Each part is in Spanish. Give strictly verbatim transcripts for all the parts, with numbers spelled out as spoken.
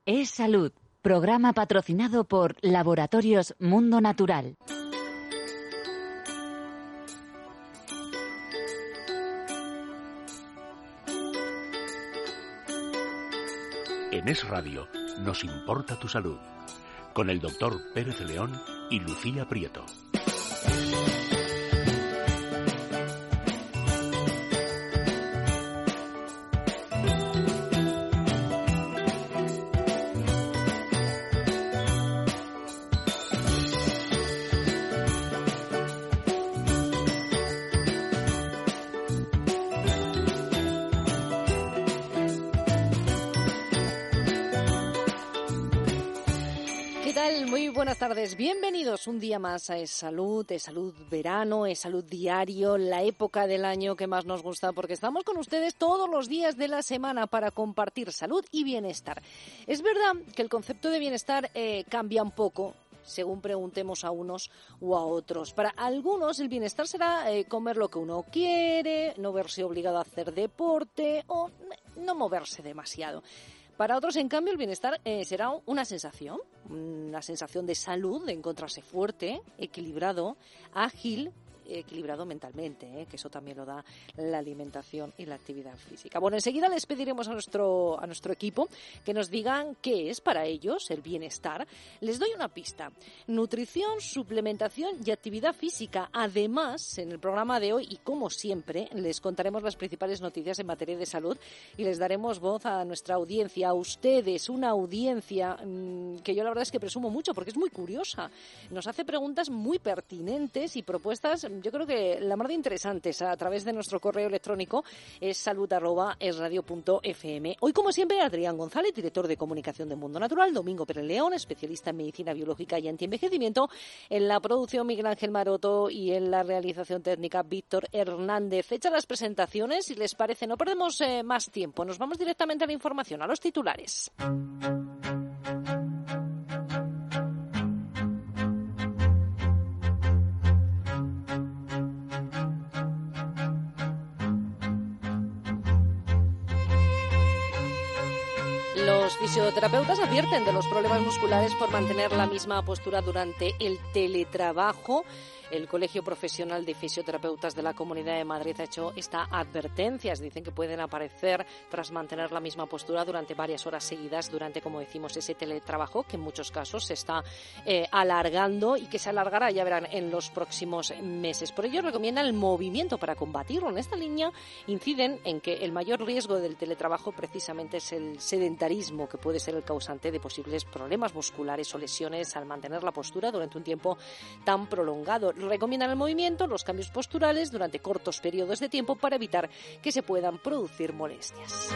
Es Salud, programa patrocinado por Laboratorios Mundo Natural. En Es Radio nos importa tu salud, con el doctor Pérez León y Lucía Prieto. Buenas tardes, bienvenidos un día más a Es Salud, Es Salud Verano, Es Salud Diario, la época del año que más nos gusta porque estamos con ustedes todos los días de la semana para compartir salud y bienestar. Es verdad que el concepto de bienestar eh, cambia un poco según preguntemos a unos o a otros. Para algunos el bienestar será eh, comer lo que uno quiere, no verse obligado a hacer deporte o no moverse demasiado. Para otros, en cambio, el bienestar eh, será una sensación, una sensación de salud, de encontrarse fuerte, equilibrado, ágil, equilibrado mentalmente, ¿eh? que eso también lo da la alimentación y la actividad física. Bueno, enseguida les pediremos a nuestro, a nuestro equipo que nos digan qué es para ellos el bienestar. Les doy una pista. Nutrición, suplementación y actividad física. Además, en el programa de hoy, y como siempre, les contaremos las principales noticias en materia de salud y les daremos voz a nuestra audiencia, a ustedes, una audiencia mmm, que yo la verdad es que presumo mucho porque es muy curiosa. Nos hace preguntas muy pertinentes y propuestas, yo creo que la más de interesantes, a través de nuestro correo electrónico es salud arroba es radio punto f m. Hoy, como siempre, Adrián González, director de comunicación de Mundo Natural, Domingo Pérez León, especialista en medicina biológica y antienvejecimiento, en la producción Miguel Ángel Maroto y en la realización técnica Víctor Hernández. Hechas las presentaciones, si les parece, no perdemos eh, más tiempo, nos vamos directamente a la información, a los titulares. Los fisioterapeutas advierten de los problemas musculares por mantener la misma postura durante el teletrabajo. El Colegio Profesional de Fisioterapeutas de la Comunidad de Madrid ha hecho estas advertencias. Dicen que pueden aparecer tras mantener la misma postura durante varias horas seguidas, durante, como decimos, ese teletrabajo, que en muchos casos se está eh, alargando y que se alargará, ya verán, en los próximos meses. Por ello, recomiendan el movimiento para combatirlo. En esta línea inciden en que el mayor riesgo del teletrabajo precisamente es el sedentarismo, que puede ser el causante de posibles problemas musculares o lesiones al mantener la postura durante un tiempo tan prolongado. Recomiendan el movimiento, los cambios posturales durante cortos periodos de tiempo para evitar que se puedan producir molestias.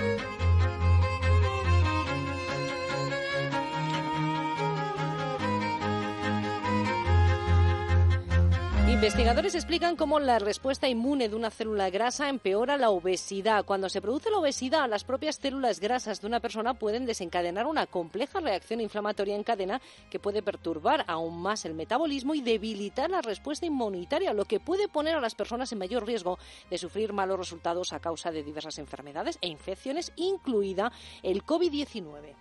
Investigadores explican cómo la respuesta inmune de una célula grasa empeora la obesidad. Cuando se produce la obesidad, las propias células grasas de una persona pueden desencadenar una compleja reacción inflamatoria en cadena que puede perturbar aún más el metabolismo y debilitar la respuesta inmunitaria, lo que puede poner a las personas en mayor riesgo de sufrir malos resultados a causa de diversas enfermedades e infecciones, incluida el covid diecinueve.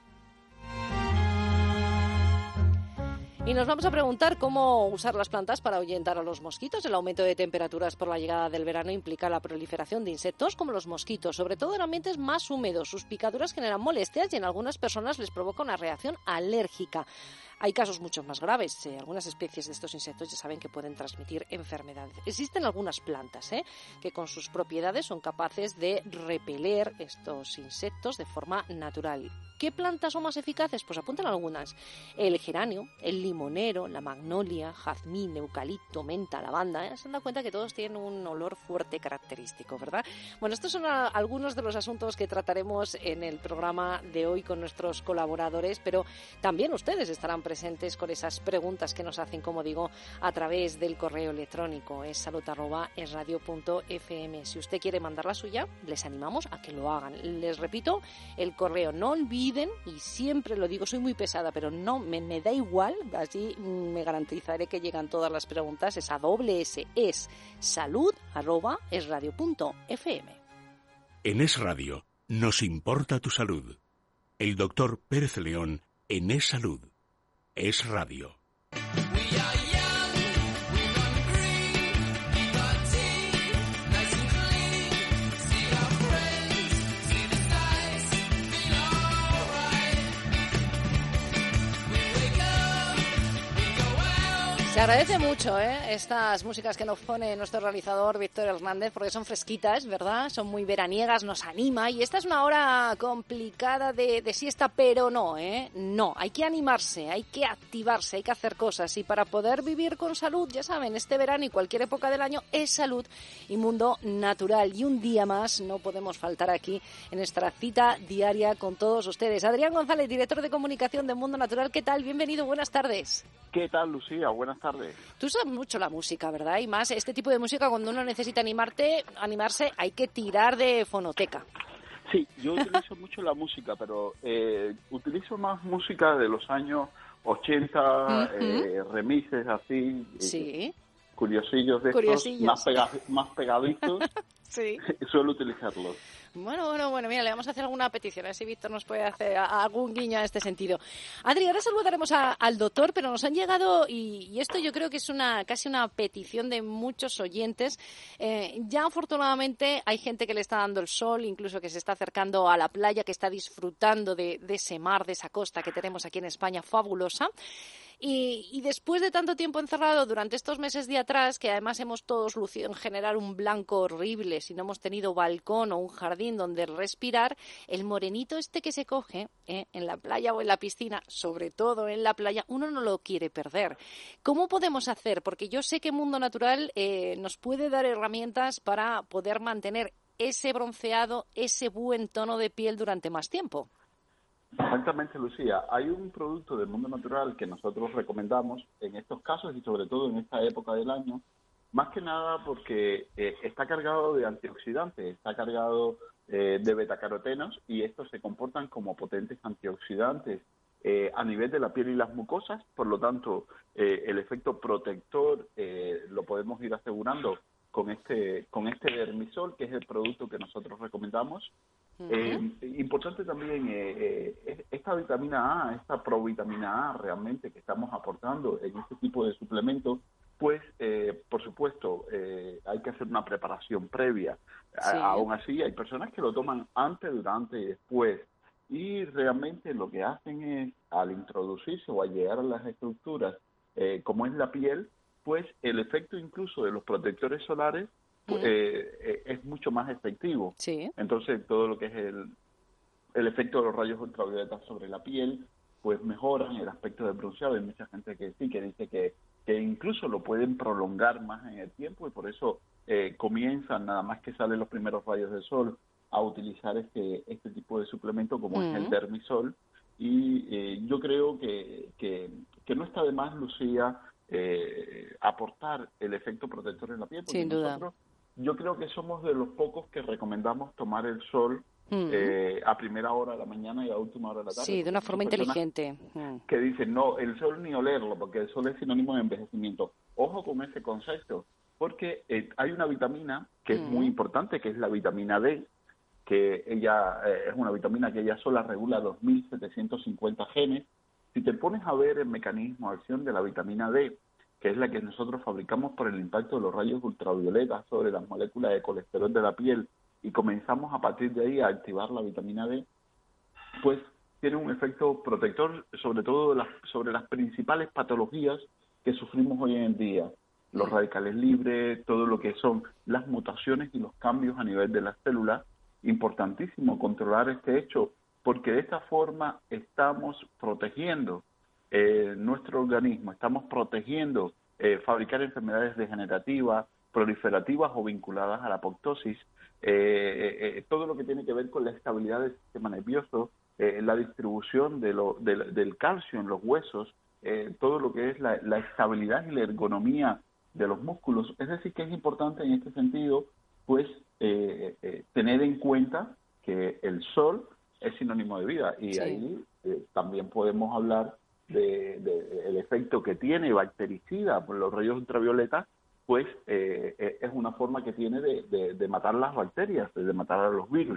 Y nos vamos a preguntar cómo usar las plantas para ahuyentar a los mosquitos. El aumento de temperaturas por la llegada del verano implica la proliferación de insectos como los mosquitos, sobre todo en ambientes más húmedos. Sus picaduras generan molestias y en algunas personas les provoca una reacción alérgica. Hay casos mucho más graves. Eh, algunas especies de estos insectos ya saben que pueden transmitir enfermedades. Existen algunas plantas eh, que con sus propiedades son capaces de repeler estos insectos de forma natural. ¿Qué plantas son más eficaces? Pues apuntan algunas. El geranio, el limonero, la magnolia, jazmín, eucalipto, menta, lavanda. ¿eh? Se han dado cuenta que todos tienen un olor fuerte característico, ¿verdad? Bueno, estos son a, algunos de los asuntos que trataremos en el programa de hoy con nuestros colaboradores, pero también ustedes estarán presentes con esas preguntas que nos hacen, como digo, a través del correo electrónico. Es salud arroba es radio punto f m. Si usted quiere mandar la suya, les animamos a que lo hagan. Les repito, el correo, no olviden, y siempre lo digo, soy muy pesada, pero no, me, me da igual, así me garantizaré que llegan todas las preguntas, es a doble S, es salud arroba es radio punto f m. En Es Radio, nos importa tu salud. El doctor Pérez León en Es Salud. Es Radio. Se agradece mucho ¿eh? estas músicas que nos pone nuestro realizador Víctor Hernández, porque son fresquitas, ¿verdad? Son muy veraniegas, nos anima. Y esta es una hora complicada de, de siesta, pero no, ¿eh? No, hay que animarse, hay que activarse, hay que hacer cosas. Y para poder vivir con salud, ya saben, este verano y cualquier época del año es salud y mundo natural. Y un día más no podemos faltar aquí en nuestra cita diaria con todos ustedes. Adrián González, director de comunicación de Mundo Natural, ¿qué tal? Bienvenido, buenas tardes. ¿Qué tal, Lucía? Buenas tardes. Tú sabes mucho la música, ¿verdad? Y más este tipo de música, cuando uno necesita animarte, animarse, hay que tirar de fonoteca. Sí, yo utilizo mucho la música, pero eh, utilizo más música de los años ochenta, uh-huh. eh, remises así, sí. eh, curiosillos de curiosillos. estos, más, pega, más pegaditos, sí. Suelo utilizarlos. Bueno, bueno, bueno, mira, le vamos a hacer alguna petición, a ver si Víctor nos puede hacer algún guiño en este sentido. Adri, ahora saludaremos a, al doctor, pero nos han llegado, y, y esto yo creo que es una casi una petición de muchos oyentes. Eh, ya afortunadamente hay gente que le está dando el sol, incluso que se está acercando a la playa, que está disfrutando de, de ese mar, de esa costa que tenemos aquí en España, fabulosa. Y, y después de tanto tiempo encerrado durante estos meses de atrás, que además hemos todos lucido en general un blanco horrible, si no hemos tenido balcón o un jardín donde respirar, el morenito este que se coge eh, en la playa o en la piscina, sobre todo en la playa, uno no lo quiere perder. ¿Cómo podemos hacer? Porque yo sé que Mundo Natural eh, nos puede dar herramientas para poder mantener ese bronceado, ese buen tono de piel durante más tiempo. Exactamente, Lucía. Hay un producto del Mundo Natural que nosotros recomendamos en estos casos y sobre todo en esta época del año, más que nada porque eh, está cargado de antioxidantes, está cargado eh, de betacarotenos y estos se comportan como potentes antioxidantes eh, a nivel de la piel y las mucosas. Por lo tanto, eh, el efecto protector eh, lo podemos ir asegurando con este, con este Dermisol, que es el producto que nosotros recomendamos. Uh-huh. Eh, importante también eh, eh, esta vitamina A, esta provitamina A realmente que estamos aportando en este tipo de suplementos, pues eh, por supuesto eh, hay que hacer una preparación previa. Sí. A, aún así hay personas que lo toman antes, durante y después, y realmente lo que hacen es, al introducirse o al llegar a las estructuras eh, como es la piel, pues el efecto incluso de los protectores solares Uh-huh. Eh, es mucho más efectivo. Sí. Entonces, todo lo que es el, el efecto de los rayos ultravioletas sobre la piel, pues mejoran el aspecto del bronceado. Hay mucha gente que sí, que dice que, que incluso lo pueden prolongar más en el tiempo y por eso eh, comienzan, nada más que salen los primeros rayos del sol, a utilizar este, este tipo de suplemento como uh-huh. es el Dermisol. Y eh, yo creo que, que, que no está de más, Lucía, eh, aportar el efecto protector en la piel. Porque Sin duda. Nosotros, yo creo que somos de los pocos que recomendamos tomar el sol mm. eh, a primera hora de la mañana y a última hora de la tarde. Sí, de una forma inteligente. Que dicen, no, el sol ni olerlo, porque el sol es sinónimo de envejecimiento. Ojo con ese concepto, porque eh, hay una vitamina que mm. es muy importante, que es la vitamina D, que ella eh, es una vitamina que ella sola regula dos mil setecientos cincuenta genes. Si te pones a ver el mecanismo de acción de la vitamina D, que es la que nosotros fabricamos por el impacto de los rayos ultravioletas sobre las moléculas de colesterol de la piel, y comenzamos a partir de ahí a activar la vitamina D, pues tiene un efecto protector sobre todo de las, sobre las principales patologías que sufrimos hoy en día. Los radicales libres, todo lo que son las mutaciones y los cambios a nivel de las células. Importantísimo controlar este hecho, porque de esta forma estamos protegiendo Eh, nuestro organismo, estamos protegiendo eh, fabricar enfermedades degenerativas, proliferativas o vinculadas a la apoptosis, eh, eh, todo lo que tiene que ver con la estabilidad del sistema nervioso, eh, la distribución de lo, de, del calcio en los huesos, eh, todo lo que es la, la estabilidad y la ergonomía de los músculos. Es decir, que es importante en este sentido, pues, eh, eh, tener en cuenta que el sol es sinónimo de vida, y sí. ahí eh, también podemos hablar de, de el efecto que tiene bactericida por los rayos ultravioletas, pues eh, es una forma que tiene de, de, de matar las bacterias, de matar a los virus.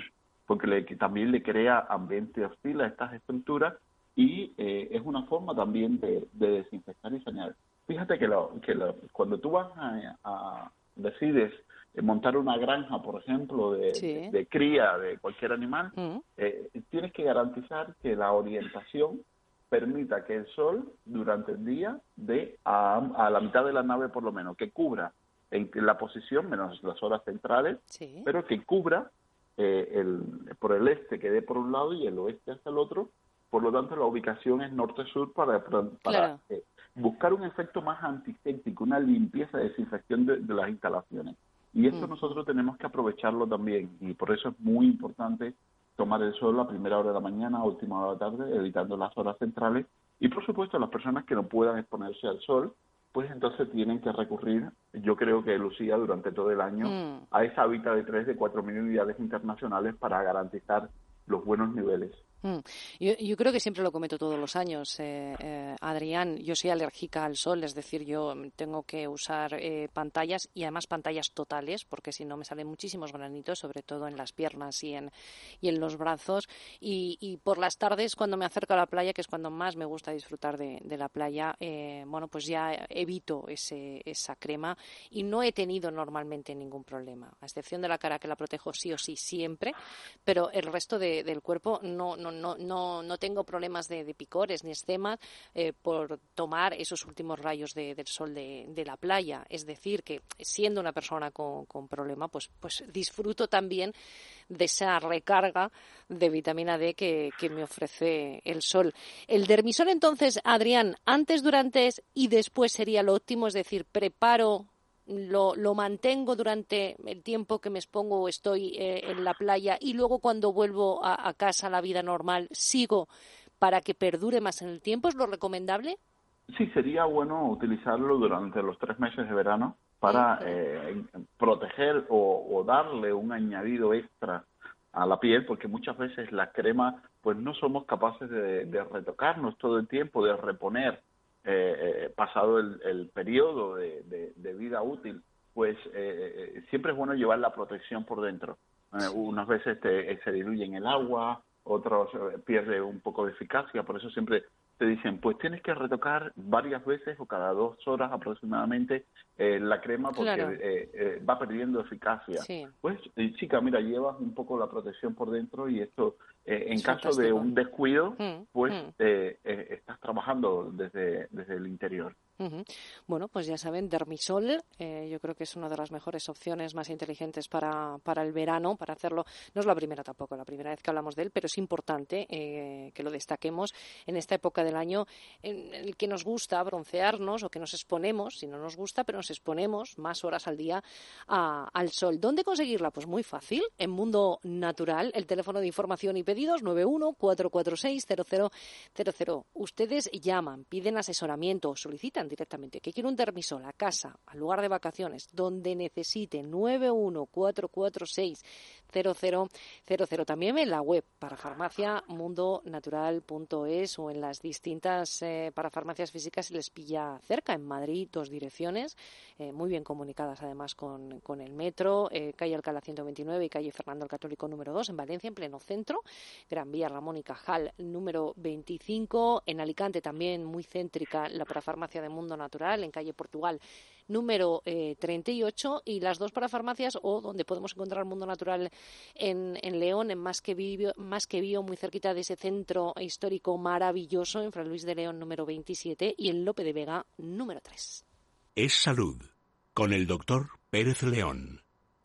porque le, que también le crea ambiente hostil a estas estructuras y eh, es una forma también de, de desinfectar y sanear. Fíjate que, lo, que lo, cuando tú vas a, a decides montar una granja, por ejemplo, de, sí. de, de cría de cualquier animal, uh-huh. eh, tienes que garantizar que la orientación permita que el sol durante el día dé a, a la mitad de la nave por lo menos, que cubra en la posición, menos las horas centrales, sí. pero que cubra eh, el, por el este, que dé por un lado y el oeste hacia el otro. Por lo tanto, la ubicación es norte-sur para, para, para claro. eh, buscar un efecto más antiséptico, una limpieza, desinfección de, de las instalaciones. Y esto mm. nosotros tenemos que aprovecharlo también, y por eso es muy importante tomar el sol a primera hora de la mañana, a última hora de la tarde, evitando las horas centrales. Y por supuesto, las personas que no puedan exponerse al sol, pues entonces tienen que recurrir, yo creo que Lucía, durante todo el año, mm. a esa hábitat de tres, de cuatro mil unidades internacionales para garantizar los buenos niveles. Mm. Yo, yo creo que siempre lo comento todos los años, eh, eh, Adrián, yo soy alérgica al sol, es decir, yo tengo que usar eh, pantallas y además pantallas totales, porque si no me salen muchísimos granitos, sobre todo en las piernas y en, y en los brazos, y, y por las tardes cuando me acerco a la playa, que es cuando más me gusta disfrutar de, de la playa, eh, bueno, pues ya evito ese, esa crema y no he tenido normalmente ningún problema, a excepción de la cara que la protejo sí o sí siempre, pero el resto de, del cuerpo no, no No, no, no tengo problemas de, de picores ni eczemas eh, por tomar esos últimos rayos de, del sol de, de la playa. Es decir, que siendo una persona con, con problema, pues, pues disfruto también de esa recarga de vitamina D que, que me ofrece el sol. El dermisol, entonces, Adrián, antes, durante y después sería lo óptimo, es decir, preparo... Lo, lo mantengo durante el tiempo que me expongo o estoy eh, en la playa y luego cuando vuelvo a, a casa a la vida normal sigo para que perdure más en el tiempo. ¿Es lo recomendable? Sí, sería bueno utilizarlo durante los tres meses de verano para eh, proteger o, o darle un añadido extra a la piel, porque muchas veces la crema pues no somos capaces de, de retocarnos todo el tiempo, de reponer. Eh, eh, pasado el, el periodo de, de, de vida útil, pues eh, eh, siempre es bueno llevar la protección por dentro. Eh, unas veces te, se diluye en el agua, otros eh, pierde un poco de eficacia, por eso siempre te dicen, pues tienes que retocar varias veces o cada dos horas aproximadamente eh, la crema porque claro. eh, eh, va perdiendo eficacia. Sí. Pues, eh, chica, mira, llevas un poco la protección por dentro y esto, eh, en es caso fantástico. De un descuido, mm, pues mm. Eh, eh, estás trabajando desde, desde el interior. Uh-huh. Bueno, pues ya saben, Dermisol, eh, yo creo que es una de las mejores opciones más inteligentes para, para el verano, para hacerlo. No es la primera tampoco, la primera vez que hablamos de él, pero es importante eh, que lo destaquemos en esta época del año en el que nos gusta broncearnos o que nos exponemos, si no nos gusta, pero nos exponemos más horas al día a, al sol. ¿Dónde conseguirla? Pues muy fácil, en Mundo Natural, el teléfono de información y pedidos nueve uno cuatro cuatro seis cero cero cero cero. Ustedes llaman, piden asesoramiento, solicitan directamente que quiere un dermisol a casa, al lugar de vacaciones, donde necesiten nueve uno cuatro cuatro seis cero cero cero cero. También en la web parafarmacia mundo natural punto es o en las distintas eh, parafarmacias físicas si les pilla cerca. En Madrid, dos direcciones, eh, muy bien comunicadas además con, con el metro, eh, calle Alcalá ciento veintinueve y calle Fernando el Católico número dos, en Valencia, en pleno centro, Gran Vía Ramón y Cajal número veinticinco, en Alicante también muy céntrica la parafarmacia de Mundo Natural, en calle Portugal número eh, treinta y ocho, y las dos parafarmacias o donde podemos encontrar Mundo Natural en, en León, en Más que Bio, Más que Bio, muy cerquita de ese centro histórico maravilloso, en Fray Luis de León número veintisiete, y en Lope de Vega número tres. Es Salud, con el doctor Pérez León.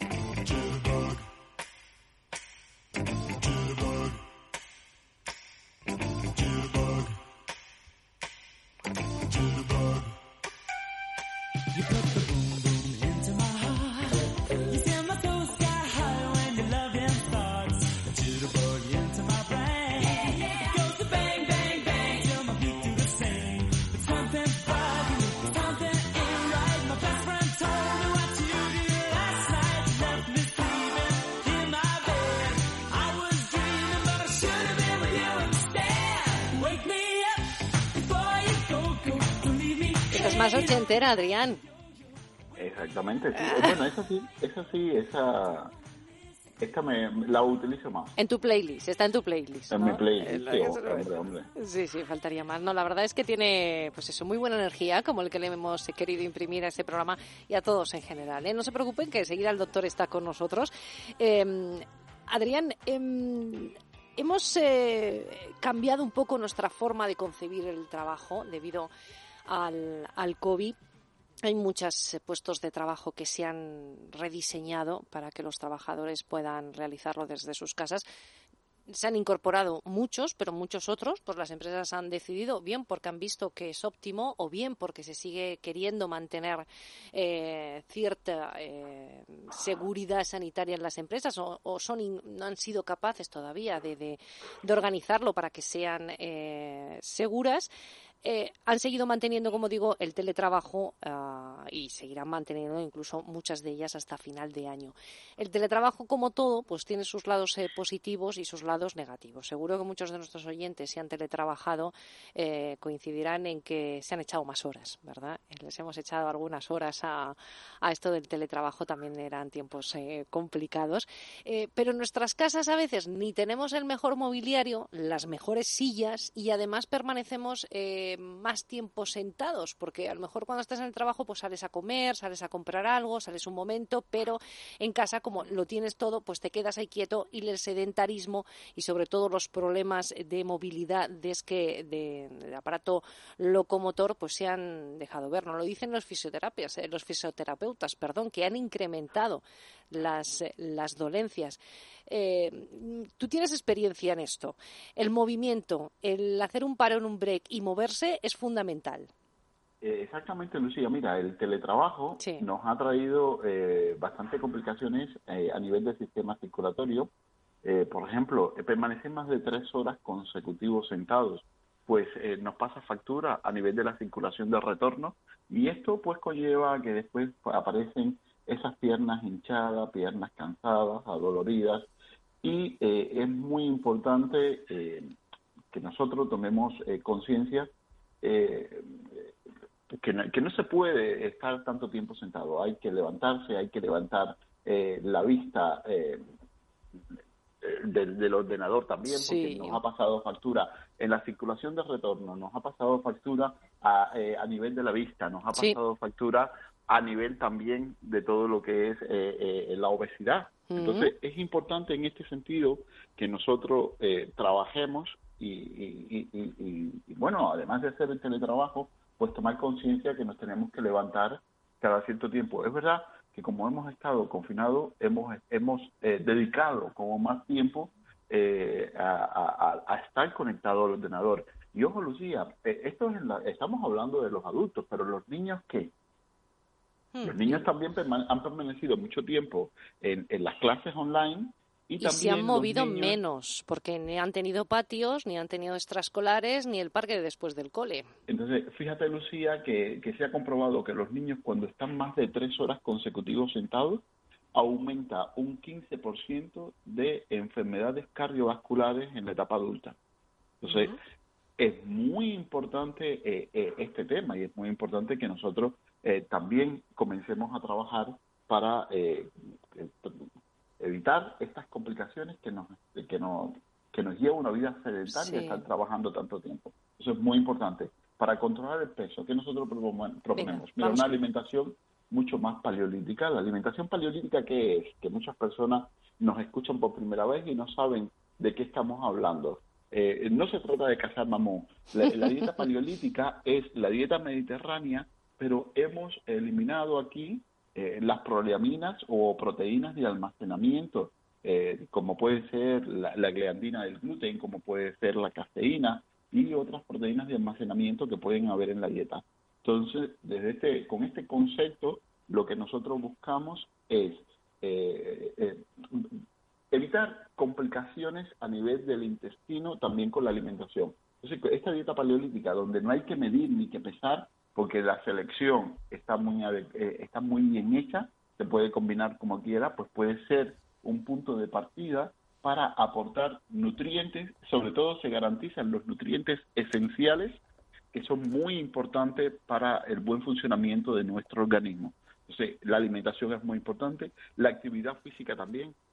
Más ochentera, Adrián. Exactamente, sí. Bueno, eso sí, eso sí, esa Esta me la utilizo más. En tu playlist, está en tu playlist, En ¿no? mi playlist, Eh, sí, eso- hombre, hombre. Sí, sí, faltaría más. No, la verdad es que tiene, pues eso, muy buena energía, como el que le hemos querido imprimir a este programa y a todos en general, ¿eh? No se preocupen que enseguida el doctor está con nosotros. Eh, Adrián, eh, hemos eh, cambiado un poco nuestra forma de concebir el trabajo debido al, al COVID. Hay muchos puestos de trabajo que se han rediseñado para que los trabajadores puedan realizarlo desde sus casas. Se han incorporado muchos, pero muchos otros, pues las empresas han decidido, bien porque han visto que es óptimo o bien porque se sigue queriendo mantener eh, cierta eh, seguridad sanitaria en las empresas o, o son in, no han sido capaces todavía de, de, de organizarlo para que sean eh, seguras. Eh, han seguido manteniendo, como digo, el teletrabajo uh, y seguirán manteniendo incluso muchas de ellas hasta final de año. El teletrabajo, como todo, pues tiene sus lados eh, positivos y sus lados negativos. Seguro que muchos de nuestros oyentes, si han teletrabajado, eh, coincidirán en que se han echado más horas, ¿verdad? Les hemos echado algunas horas a, a esto del teletrabajo, también eran tiempos eh, complicados. Eh, pero en nuestras casas a veces ni tenemos el mejor mobiliario, las mejores sillas y además permanecemos eh, más tiempo sentados, porque a lo mejor cuando estás en el trabajo pues sales a comer, sales a comprar algo, sales un momento, pero en casa como lo tienes todo, pues te quedas ahí quieto y el sedentarismo y sobre todo los problemas de movilidad de, que, de, de aparato locomotor pues se han dejado ver. Nos lo dicen los fisioterapias, eh, los fisioterapeutas, perdón, que han incrementado las, las dolencias. Eh, tú tienes experiencia en esto. El movimiento, el hacer un parón, un break y moverse es fundamental. Eh, exactamente, Lucía. Mira, el teletrabajo sí. nos ha traído eh, bastante complicaciones eh, a nivel del sistema circulatorio. Eh, por ejemplo, permanecer más de tres horas consecutivos sentados, pues eh, nos pasa factura a nivel de la circulación de retorno y esto pues conlleva que después aparecen esas piernas hinchadas, piernas cansadas, adoloridas y eh, es muy importante eh, que nosotros tomemos eh, conciencia eh, que, no, que no se puede estar tanto tiempo sentado, hay que levantarse, hay que levantar eh, la vista eh, del, del ordenador también, porque sí. nos ha pasado factura en la circulación de retorno, nos ha pasado factura a, eh, a nivel de la vista, nos ha pasado sí. factura a nivel también de todo lo que es eh, eh, la obesidad. Uh-huh. Entonces, es importante en este sentido que nosotros eh, trabajemos y, y, y, y, y, bueno, además de hacer el teletrabajo, pues tomar conciencia que nos tenemos que levantar cada cierto tiempo. Es verdad que como hemos estado confinados, hemos hemos eh, dedicado como más tiempo eh, a, a, a estar conectado al ordenador. Y ojo, Lucía, eh, esto es en la, estamos hablando de los adultos, pero los niños, ¿qué? Los niños también permane- han permanecido mucho tiempo en, en las clases online y, y también se han movido niños... menos, porque ni han tenido patios, ni han tenido extraescolares, ni el parque después del cole. Entonces, fíjate, Lucía, que, que se ha comprobado que los niños cuando están más de tres horas consecutivos sentados, aumenta un quince por ciento de enfermedades cardiovasculares en la etapa adulta. Entonces, uh-huh. es muy importante eh, eh, este tema y es muy importante que nosotros eh, también comencemos a trabajar para eh, evitar estas complicaciones que nos que nos que nos lleva una vida sedentaria, sí. estar trabajando tanto tiempo. Eso es muy importante. Para controlar el peso, ¿qué nosotros proponemos? Venga, Mira, una alimentación mucho más paleolítica. La alimentación paleolítica, ¿qué es? Que muchas personas nos escuchan por primera vez y no saben de qué estamos hablando. Eh, no se trata de cazar mamón. La, la dieta paleolítica es la dieta mediterránea, pero hemos eliminado aquí eh, las proleaminas o proteínas de almacenamiento, eh, como puede ser la, la gliadina del gluten, como puede ser la caseína y otras proteínas de almacenamiento que pueden haber en la dieta. Entonces, desde este, con este concepto, lo que nosotros buscamos es eh, eh, evitar complicaciones a nivel del intestino, también con la alimentación. Entonces, esta dieta paleolítica, donde no hay que medir ni que pesar, porque la selección está muy, eh, está muy bien hecha, se puede combinar como quiera, pues puede ser un punto de partida para aportar nutrientes, sobre todo se garantizan los nutrientes esenciales que son muy importantes para el buen funcionamiento de nuestro organismo. Entonces, la alimentación es muy importante, la actividad física también,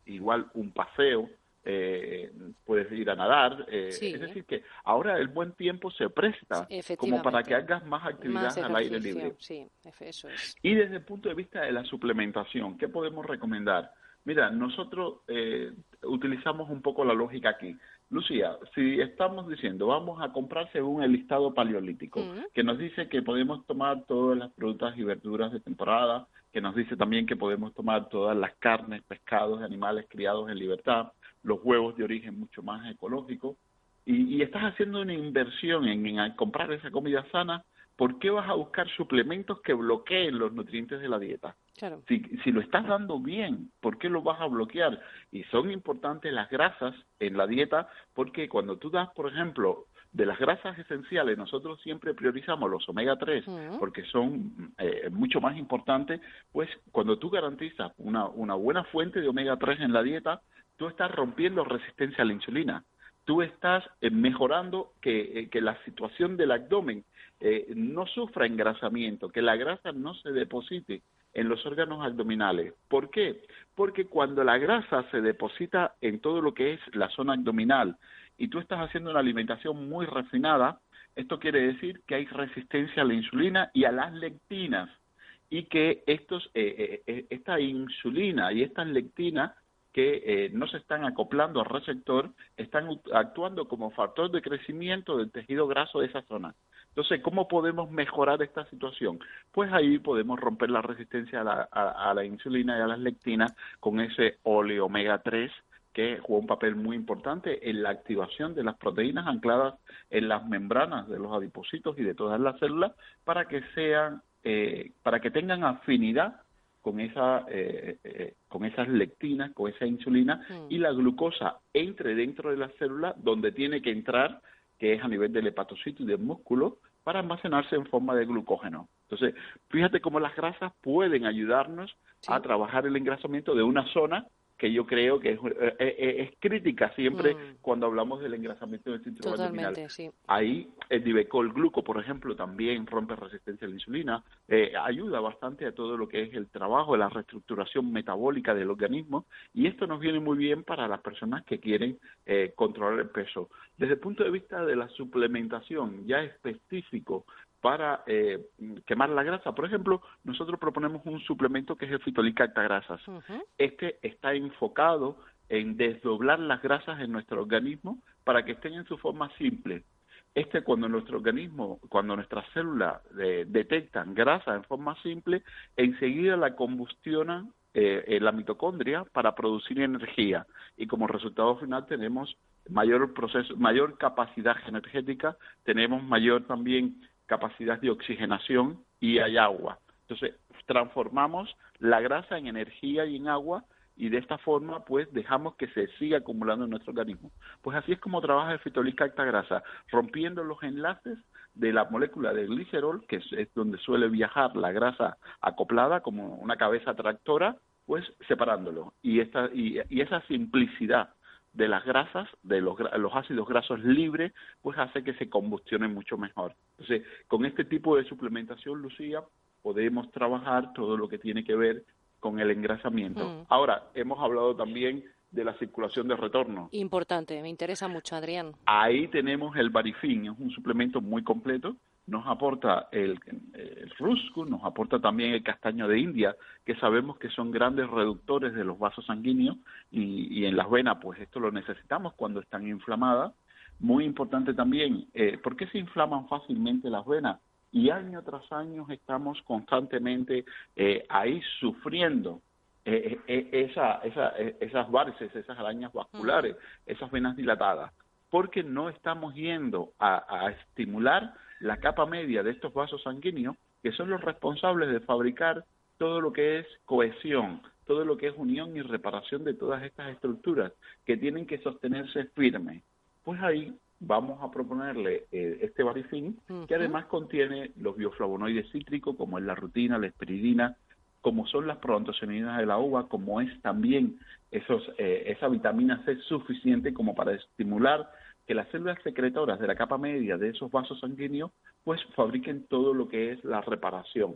igual un paseo, eh, puedes ir a nadar, eh, Sí. es decir que ahora el buen tiempo se presta como para que hagas más actividad Más al aire ejercicio, libre. sí, eso es. Y desde el punto de vista de la suplementación, ¿qué podemos recomendar? Mira, nosotros eh, utilizamos un poco la lógica aquí. Lucía, si estamos diciendo vamos a comprar según el listado paleolítico, Mm. que nos dice que podemos tomar todas las frutas y verduras de temporada, que nos dice también que podemos tomar todas las carnes, pescados, animales criados en libertad, los huevos de origen mucho más ecológico, y, y estás haciendo una inversión en, en comprar esa comida sana, ¿por qué vas a buscar suplementos que bloqueen los nutrientes de la dieta? Claro. Si, si lo estás dando bien, ¿por qué lo vas a bloquear? Y son importantes las grasas en la dieta porque cuando tú das, por ejemplo, de las grasas esenciales, nosotros siempre priorizamos los omega tres Mm. porque son eh, mucho más importantes, pues cuando tú garantizas una, una buena fuente de omega tres en la dieta, tú estás rompiendo resistencia a la insulina. Tú estás eh, mejorando que, eh, que la situación del abdomen eh, no sufra engrasamiento, que la grasa no se deposite en los órganos abdominales. ¿Por qué? Porque cuando la grasa se deposita en todo lo que es la zona abdominal y tú estás haciendo una alimentación muy refinada, esto quiere decir que hay resistencia a la insulina y a las lectinas y que estos, eh, eh, esta insulina y estas lectinas que eh, no se están acoplando al receptor, están actuando como factor de crecimiento del tejido graso de esa zona. Entonces, ¿cómo podemos mejorar esta situación? Pues ahí podemos romper la resistencia a la, a, a la insulina y a las lectinas con ese óleo omega tres que juega un papel muy importante en la activación de las proteínas ancladas en las membranas de los adipocitos y de todas las células para que sean, eh, para que tengan afinidad con esa eh, eh, con esas lectinas, con esa insulina Mm. y la glucosa entre dentro de la célula donde tiene que entrar, que es a nivel del hepatocito y del músculo, para almacenarse en forma de glucógeno. Entonces, fíjate cómo las grasas pueden ayudarnos Sí. a trabajar el engrasamiento de una zona que yo creo que es, es, es crítica siempre Mm. cuando hablamos del engrasamiento del cinturón abdominal. Totalmente, sí. Ahí el Divecol Gluco, por ejemplo, también rompe resistencia a la insulina, eh, ayuda bastante a todo lo que es el trabajo, la reestructuración metabólica del organismo, y esto nos viene muy bien para las personas que quieren eh, controlar el peso. Desde el punto de vista de la suplementación ya específico para eh, quemar la grasa, por ejemplo, nosotros proponemos un suplemento que es el Fitolicacta Grasas. Ujú. Este está enfocado en desdoblar las grasas en nuestro organismo para que estén en su forma simple. Este, cuando nuestro organismo, cuando nuestras células eh, detectan grasa en forma simple, enseguida la combustionan eh, en la mitocondria para producir energía y como resultado final tenemos mayor proceso, mayor capacidad energética, tenemos mayor también capacidad de oxigenación y hay agua. Entonces, transformamos la grasa en energía y en agua y de esta forma, pues, dejamos que se siga acumulando en nuestro organismo. Pues así es como trabaja el Fitolicacta Grasa, rompiendo los enlaces de la molécula de glicerol, que es, es donde suele viajar la grasa acoplada como una cabeza tractora, pues separándolo. Y esta y, y esa simplicidad de las grasas, de los, los ácidos grasos libres, pues hace que se combustionen mucho mejor. Entonces, con este tipo de suplementación, Lucía, podemos trabajar todo lo que tiene que ver con el engrasamiento. Mm. Ahora, hemos hablado también de la circulación de retorno. Importante, me interesa mucho, Adrián. Ahí tenemos el Barifin, es un suplemento muy completo, nos aporta el, el Ruscu, nos aporta también el castaño de India, que sabemos que son grandes reductores de los vasos sanguíneos y, y en las venas, pues esto lo necesitamos cuando están inflamadas. Muy importante también, eh, ¿por qué se inflaman fácilmente las venas? Y año tras año estamos constantemente eh, ahí sufriendo eh, eh, esa, esa, eh, esas varices, esas arañas vasculares, esas venas dilatadas, porque no estamos yendo a, a estimular la capa media de estos vasos sanguíneos, que son los responsables de fabricar todo lo que es cohesión, todo lo que es unión y reparación de todas estas estructuras que tienen que sostenerse firmes. Pues ahí vamos a proponerle eh, este Barifin, uh-huh. que además contiene los bioflavonoides cítricos, como es la rutina, la esperidina, como son las proantocianinas de la uva, como es también esos, eh, esa vitamina C suficiente como para estimular que las células secretoras de la capa media de esos vasos sanguíneos pues fabriquen todo lo que es la reparación.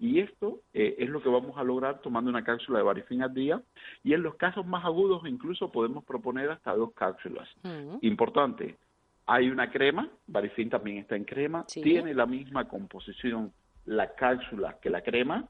Y esto eh, es lo que vamos a lograr tomando una cápsula de Barifin al día. Y en los casos más agudos incluso podemos proponer hasta dos cápsulas. Uh-huh. Importante, hay una crema, Barifin también está en crema, sí. Tiene la misma composición la cápsula que la crema.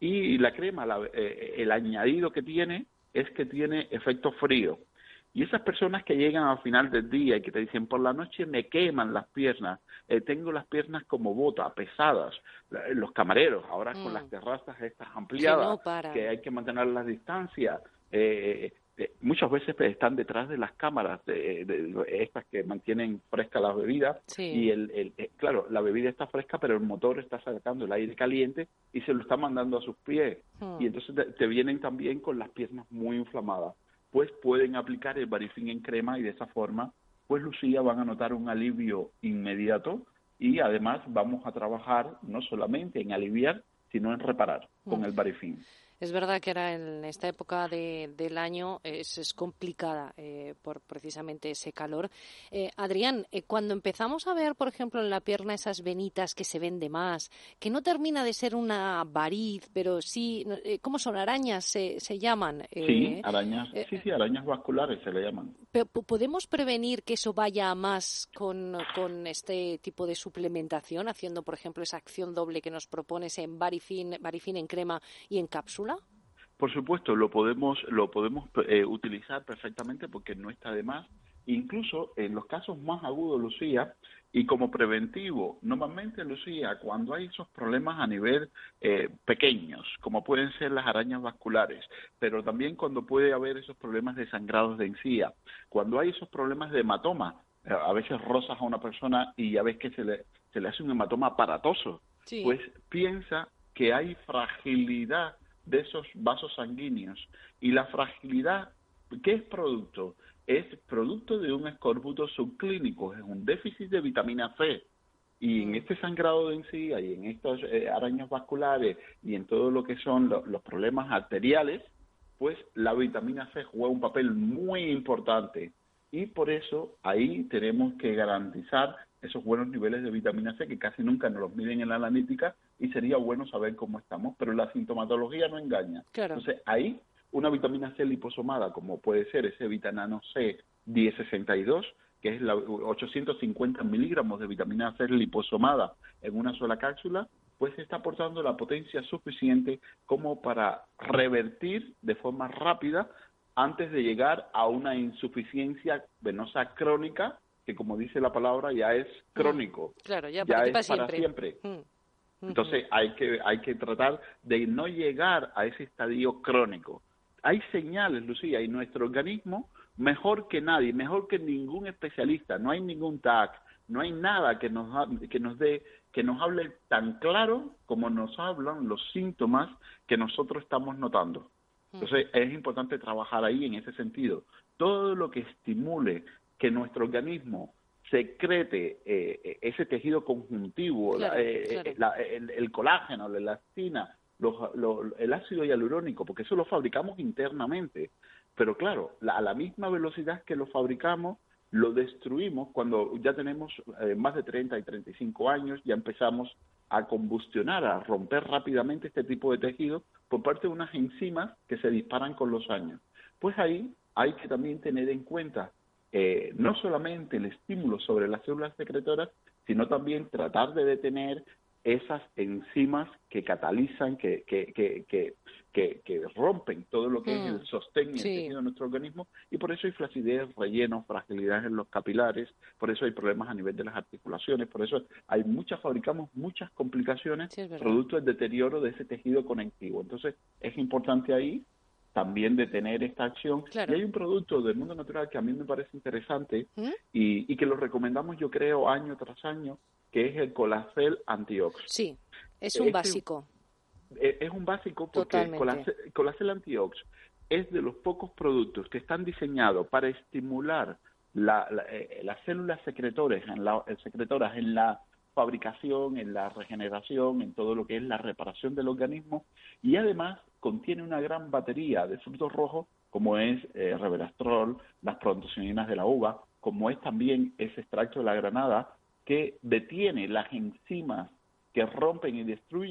Y la crema, la, eh, el añadido que tiene es que tiene efecto frío. Y esas personas que llegan al final del día y que te dicen, por la noche me queman las piernas, eh, tengo las piernas como bota, pesadas, los camareros, ahora mm. con las terrazas estas ampliadas, que, no que hay que mantener las distancias, eh, eh, muchas veces están detrás de las cámaras, de, de, de estas que mantienen fresca la bebida, sí. y el, el, el, claro, la bebida está fresca, pero el motor está sacando el aire caliente y se lo está mandando a sus pies, mm. y entonces te, te vienen también con las piernas muy inflamadas. Pues pueden aplicar el Barifin en crema y de esa forma, pues Lucía, van a notar un alivio inmediato y además vamos a trabajar no solamente en aliviar, sino en reparar con el Barifin. Es verdad que ahora en esta época de, del año es, es complicada eh, por precisamente ese calor. Eh, Adrián, eh, cuando empezamos a ver, por ejemplo, en la pierna esas venitas que se ven de más, que no termina de ser una variz, pero sí, eh, ¿cómo son? ¿Arañas se, se llaman? Eh, sí, arañas, eh, sí, sí, arañas vasculares se le llaman. Pero, ¿podemos prevenir que eso vaya a más con, con este tipo de suplementación, haciendo, por ejemplo, esa acción doble que nos propones en Barifin, Barifin en crema y en cápsula? Por supuesto, lo podemos lo podemos eh, utilizar perfectamente porque no está de más. Incluso en los casos más agudos, Lucía, y como preventivo, normalmente, Lucía, cuando hay esos problemas a nivel eh, pequeños, como pueden ser las arañas vasculares, pero también cuando puede haber esos problemas de sangrados de encía, cuando hay esos problemas de hematoma, eh, a veces rozas a una persona y ya ves que se le, se le hace un hematoma aparatoso, sí. Pues piensa que hay fragilidad de esos vasos sanguíneos. Y la fragilidad, ¿qué es producto? Es producto de un escorbuto subclínico, es un déficit de vitamina C. Y en este sangrado de encía y en estas eh, arañas vasculares y en todo lo que son lo, los problemas arteriales, pues la vitamina C juega un papel muy importante. Y por eso ahí tenemos que garantizar esos buenos niveles de vitamina C que casi nunca nos los miden en la analítica y sería bueno saber cómo estamos, pero la sintomatología no engaña. Claro. Entonces ahí una vitamina C liposomada, como puede ser ese Vitanano C diez sesenta y dos, que es la ochocientos cincuenta miligramos de vitamina C liposomada en una sola cápsula, pues está aportando la potencia suficiente como para revertir de forma rápida antes de llegar a una insuficiencia venosa crónica, que como dice la palabra ya es crónico, claro, ya, ya es para siempre. siempre. Mm. Uh-huh. Entonces hay que hay que tratar de no llegar a ese estadio crónico. Hay señales, Lucía, y nuestro organismo, mejor que nadie, mejor que ningún especialista, no hay ningún T A C, no hay nada que nos que nos dé que nos hable tan claro como nos hablan los síntomas que nosotros estamos notando. Entonces es importante trabajar ahí en ese sentido. Todo lo que estimule que nuestro organismo secrete eh, ese tejido conjuntivo, claro, la, eh, claro. La, el, el colágeno, la elastina, los, los, el ácido hialurónico, porque eso lo fabricamos internamente. Pero claro, la, a la misma velocidad que lo fabricamos, lo destruimos cuando ya tenemos eh, más de treinta y treinta y cinco años, ya empezamos a combustionar, a romper rápidamente este tipo de tejido por parte de unas enzimas que se disparan con los años. Pues ahí hay que también tener en cuenta eh, no solamente el estímulo sobre las células secretoras, sino también tratar de detener esas enzimas que catalizan, que que que que, que, que rompen todo lo que mm. es el sostén y sí. el tejido de nuestro organismo, y por eso hay flacidez, relleno, fragilidad en los capilares, por eso hay problemas a nivel de las articulaciones, por eso hay muchas, fabricamos muchas complicaciones sí, producto del deterioro de ese tejido conectivo. Entonces es importante ahí también detener esta acción. Claro. Y hay un producto del mundo natural que a mí me parece interesante ¿Mm? y, y que lo recomendamos, yo creo, año tras año, que es el Colacel Antiox. Sí, es un este, básico. Es, es un básico porque el Colacel, Colacel Antiox es de los pocos productos que están diseñados para estimular la, la, eh, las células secretoras en la, secretoras en la fabricación, en la regeneración, en todo lo que es la reparación del organismo, y además contiene una gran batería de frutos rojos, como es eh, resveratrol, las proantocianinas de la uva, como es también ese extracto de la granada, que detiene las enzimas que rompen y destruyen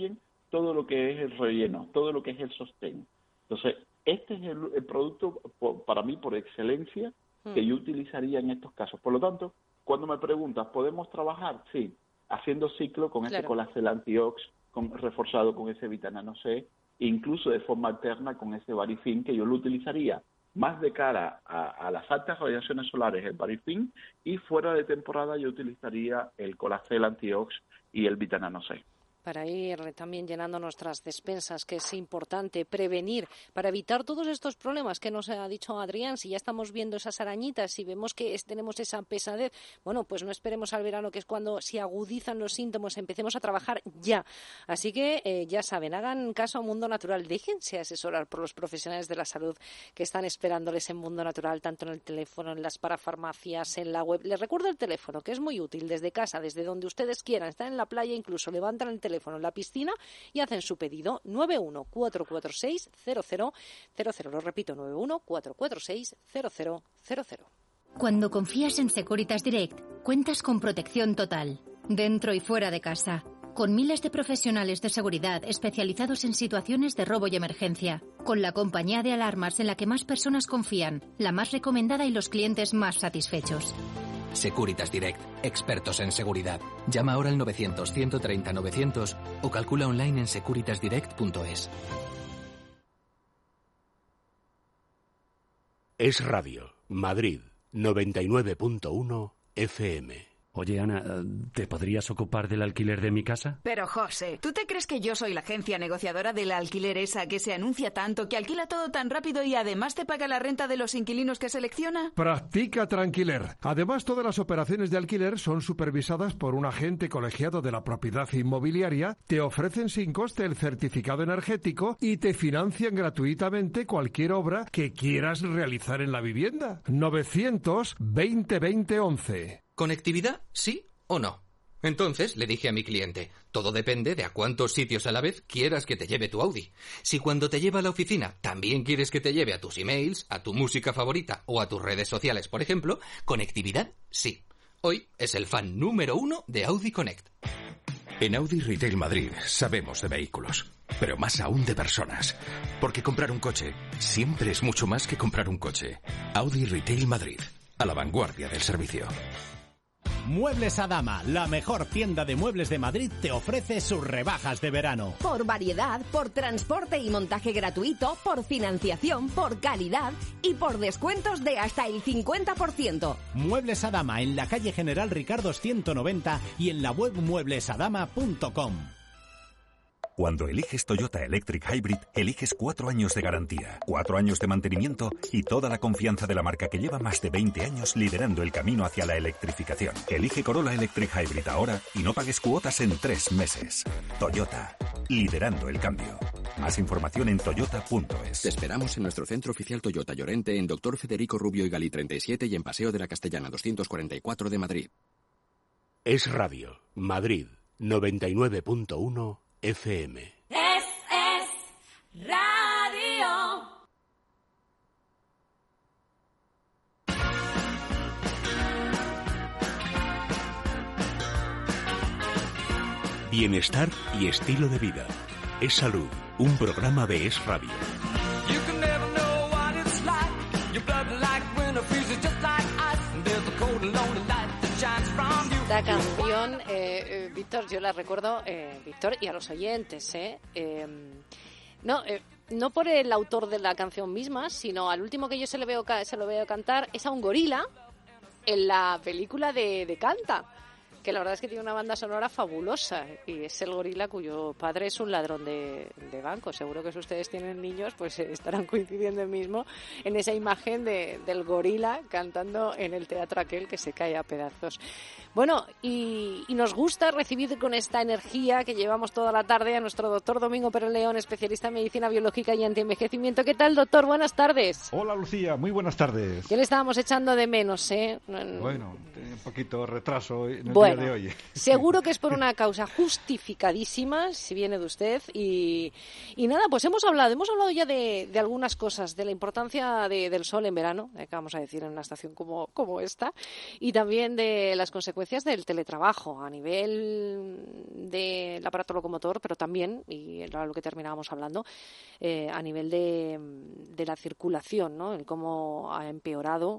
todo lo que es el relleno, todo lo que es el sostén. Entonces, este es el, el producto, por, para mí, por excelencia, que yo utilizaría en estos casos. Por lo tanto, cuando me preguntas, ¿podemos trabajar? Sí, haciendo ciclo con Claro. ese colacel antiox, con, reforzado con ese vitamina C, incluso de forma alterna con ese Barifin, que yo lo utilizaría más de cara a, a las altas radiaciones solares, el Barifin, y fuera de temporada yo utilizaría el colacel antiox y el vitamina C. Para ir también llenando nuestras despensas, que es importante prevenir, para evitar todos estos problemas que nos ha dicho Adrián. Si ya estamos viendo esas arañitas, si vemos que es, tenemos esa pesadez, bueno, pues no esperemos al verano, que es cuando se agudizan los síntomas, empecemos a trabajar ya. Así que eh, ya saben, hagan caso a Mundo Natural, déjense asesorar por los profesionales de la salud que están esperándoles en Mundo Natural, tanto en el teléfono, en las parafarmacias, en la web. Les recuerdo el teléfono, que es muy útil, desde casa, desde donde ustedes quieran, están en la playa, incluso levantan el teléfono en la piscina y hacen su pedido. Nueve uno cuatro cuatro seis cero cero cero cero. Lo repito, nueve uno cuatro cuatro seis cero cero cero cero. Cuando confías en Securitas Direct, cuentas con protección total, dentro y fuera de casa, con miles de profesionales de seguridad especializados en situaciones de robo y emergencia, con la compañía de alarmas en la que más personas confían, la más recomendada y los clientes más satisfechos. Securitas Direct, expertos en seguridad. Llama ahora al novecientos, ciento treinta, novecientos o calcula online en securitas direct punto es. Es Radio, Madrid, noventa y nueve punto uno F M. Oye, Ana, ¿te podrías ocupar del alquiler de mi casa? Pero, José, ¿tú te crees que yo soy la agencia negociadora del alquiler esa que se anuncia tanto, que alquila todo tan rápido y además te paga la renta de los inquilinos que selecciona? Practica Tranquiler. Además, todas las operaciones de alquiler son supervisadas por un agente colegiado de la propiedad inmobiliaria, te ofrecen sin coste el certificado energético y te financian gratuitamente cualquier obra que quieras realizar en la vivienda. novecientos veinte veinte once. ¿Conectividad? ¿Sí o no? Entonces le dije a mi cliente, todo depende de a cuántos sitios a la vez quieras que te lleve tu Audi. Si cuando te lleva a la oficina también quieres que te lleve a tus emails, a tu música favorita o a tus redes sociales, por ejemplo, conectividad, sí. Hoy es el fan número uno de Audi Connect. En Audi Retail Madrid sabemos de vehículos, pero más aún de personas. Porque comprar un coche siempre es mucho más que comprar un coche. Audi Retail Madrid, a la vanguardia del servicio. Muebles Adama, la mejor tienda de muebles de Madrid, te ofrece sus rebajas de verano. Por variedad, por transporte y montaje gratuito, por financiación, por calidad y por descuentos de hasta el cincuenta por ciento. Muebles Adama en la calle General Ricardo ciento noventa y en la web muebles adama punto com. Cuando eliges Toyota Electric Hybrid, eliges cuatro años de garantía, cuatro años de mantenimiento y toda la confianza de la marca que lleva más de veinte años liderando el camino hacia la electrificación. Elige Corolla Electric Hybrid ahora y no pagues cuotas en tres meses. Toyota, liderando el cambio. Más información en toyota punto es. Te esperamos en nuestro centro oficial Toyota Llorente, en Doctor Federico Rubio y Galí treinta y siete y en Paseo de la Castellana doscientos cuarenta y cuatro de Madrid. Es Radio, Madrid, noventa y nueve punto uno F M. Es, es radio. Bienestar y estilo de vida. Es Salud, un programa de Es Radio. Esta canción, eh, eh, Víctor, yo la recuerdo, eh, Víctor, y a los oyentes, ¿eh? eh no, eh, no por el autor de la canción misma, sino al último que yo se, le veo, se lo veo cantar es a un gorila en la película de, de Canta, que la verdad es que tiene una banda sonora fabulosa y es el gorila cuyo padre es un ladrón de, de banco. Seguro que si ustedes tienen niños pues estarán coincidiendo mismo en esa imagen de, del gorila cantando en el teatro aquel que se cae a pedazos. Bueno, y, y nos gusta recibir con esta energía que llevamos toda la tarde a nuestro doctor Domingo Pérez León, especialista en medicina biológica y antienvejecimiento. ¿Qué tal, doctor? Buenas tardes. Hola, Lucía. Muy buenas tardes. Ya le estábamos echando de menos, ¿eh? Bueno, un poquito de retraso en el bueno, día de hoy. Seguro que es por una causa justificadísima, si viene de usted. Y, y nada, pues hemos hablado, hemos hablado ya de, de algunas cosas, de la importancia de, del sol en verano, eh, que vamos a decir en una estación como, como esta, y también de las consecuencias consecuencias del teletrabajo a nivel del aparato locomotor, pero también, y era lo que terminábamos hablando, eh, a nivel de, de la circulación, ¿no? En cómo ha empeorado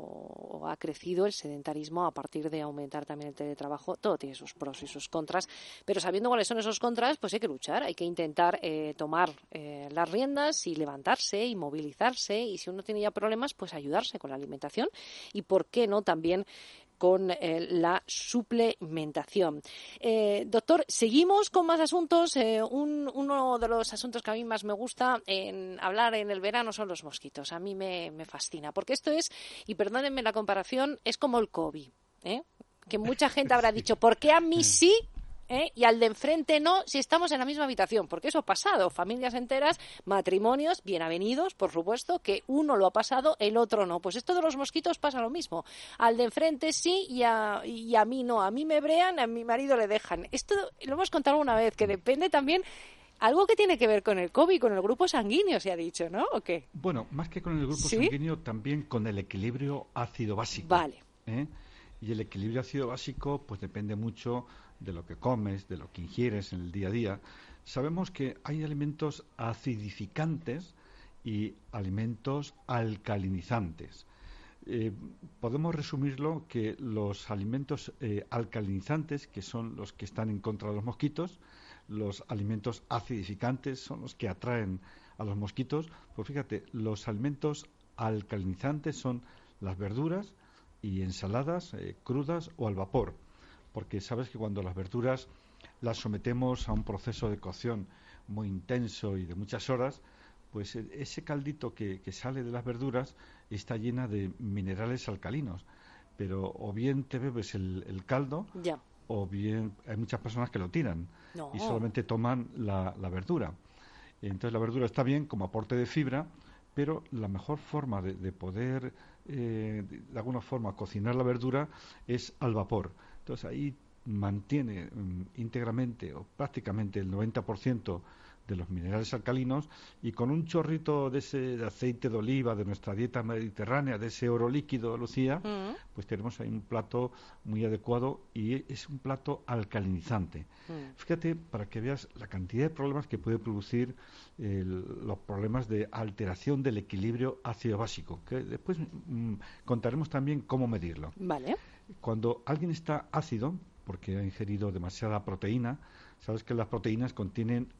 o, o ha crecido el sedentarismo a partir de aumentar también el teletrabajo. Todo tiene sus pros y sus contras, pero sabiendo cuáles son esos contras, pues hay que luchar, hay que intentar eh, tomar eh, las riendas y levantarse y movilizarse, y si uno tiene ya problemas, pues ayudarse con la alimentación y, ¿por qué no?, también con eh, la suplementación. Eh, doctor, seguimos con más asuntos. Eh, un, uno de los asuntos que a mí más me gusta en hablar en el verano son los mosquitos. A mí me, me fascina, porque esto es, y perdónenme la comparación, es como el COVID, ¿eh? Que mucha gente habrá dicho, ¿por qué a mí sí? ¿Eh? Y al de enfrente no, si estamos en la misma habitación, porque eso ha pasado, familias enteras, matrimonios bien avenidos, por supuesto, que uno lo ha pasado, el otro no. Pues esto de los mosquitos pasa lo mismo, al de enfrente sí y a, y a mí no, a mí me brean, a mi marido le dejan. Esto lo hemos contado alguna vez, que depende también, algo que tiene que ver con el COVID, con el grupo sanguíneo, se ha dicho, ¿no? ¿O qué? Bueno, más que con el grupo ¿Sí? sanguíneo, también con el equilibrio ácido básico. Vale. ¿Eh? Y el equilibrio ácido básico pues depende mucho de lo que comes, de lo que ingieres en el día a día. Sabemos que hay alimentos acidificantes y alimentos alcalinizantes. Eh, podemos resumirlo que los alimentos eh, alcalinizantes, que son los que están en contra de los mosquitos, los alimentos acidificantes son los que atraen a los mosquitos. Pues fíjate, los alimentos alcalinizantes son las verduras y ensaladas eh, crudas o al vapor, porque sabes que cuando las verduras las sometemos a un proceso de cocción muy intenso y de muchas horas, pues ese caldito que, que sale de las verduras está llena de minerales alcalinos, pero o bien te bebes el, el caldo, ya. o bien hay muchas personas que lo tiran no. y solamente toman la, la verdura. Entonces la verdura está bien como aporte de fibra, pero la mejor forma de, de poder eh, de, de alguna forma cocinar la verdura es al vapor. Entonces ahí mantiene um, íntegramente o prácticamente el noventa por ciento de los minerales alcalinos, y con un chorrito de ese de aceite de oliva de nuestra dieta mediterránea, de ese oro líquido, Lucía, mm. pues tenemos ahí un plato muy adecuado, y es un plato alcalinizante. Mm. Fíjate, para que veas la cantidad de problemas que puede producir eh, los problemas de alteración del equilibrio ácido básico, que después mm, contaremos también cómo medirlo. Vale. Cuando alguien está ácido, porque ha ingerido demasiada proteína, sabes que las proteínas contienen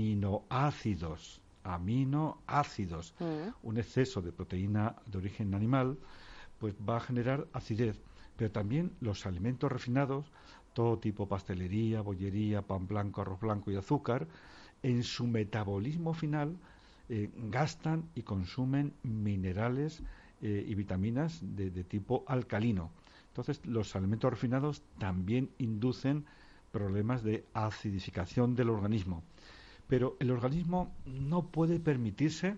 aminoácidos, aminoácidos. Mm. Un exceso de proteína de origen animal pues va a generar acidez, pero también los alimentos refinados, todo tipo pastelería, bollería, pan blanco, arroz blanco y azúcar, en su metabolismo final eh, gastan y consumen minerales eh, y vitaminas de, de tipo alcalino. Entonces, los alimentos refinados también inducen problemas de acidificación del organismo. Pero el organismo no puede permitirse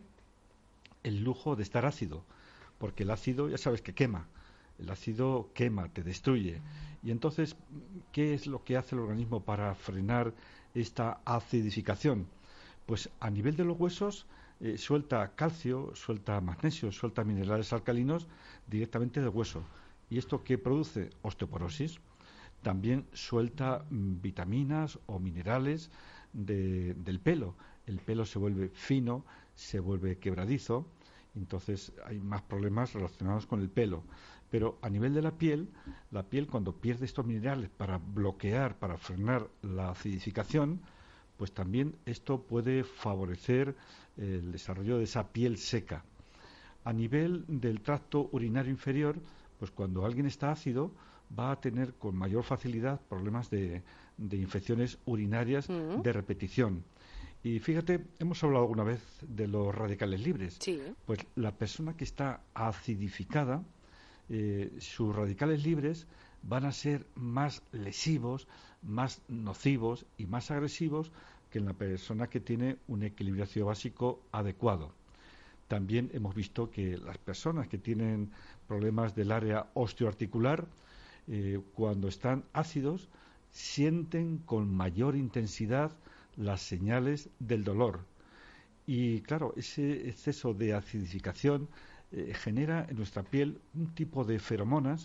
el lujo de estar ácido, porque el ácido, ya sabes que quema. El ácido quema, te destruye. Y entonces, ¿qué es lo que hace el organismo para frenar esta acidificación? Pues a nivel de los huesos, eh, suelta calcio, suelta magnesio, suelta minerales alcalinos directamente del hueso. ¿Y esto qué produce? Osteoporosis. También suelta mm, vitaminas o minerales de, del pelo. El pelo se vuelve fino, se vuelve quebradizo, entonces hay más problemas relacionados con el pelo. Pero a nivel de la piel, la piel cuando pierde estos minerales para bloquear, para frenar la acidificación, pues también esto puede favorecer el desarrollo de esa piel seca. A nivel del tracto urinario inferior, pues cuando alguien está ácido va a tener con mayor facilidad problemas de, de infecciones urinarias uh-huh. de repetición. Y fíjate, hemos hablado alguna vez de los radicales libres. Sí. Pues la persona que está acidificada, eh, sus radicales libres van a ser más lesivos, más nocivos y más agresivos que en la persona que tiene un equilibrio ácido básico adecuado. También hemos visto que las personas que tienen problemas del área osteoarticular, eh, cuando están ácidos, sienten con mayor intensidad las señales del dolor. Y claro, ese exceso de acidificación eh, genera en nuestra piel un tipo de feromonas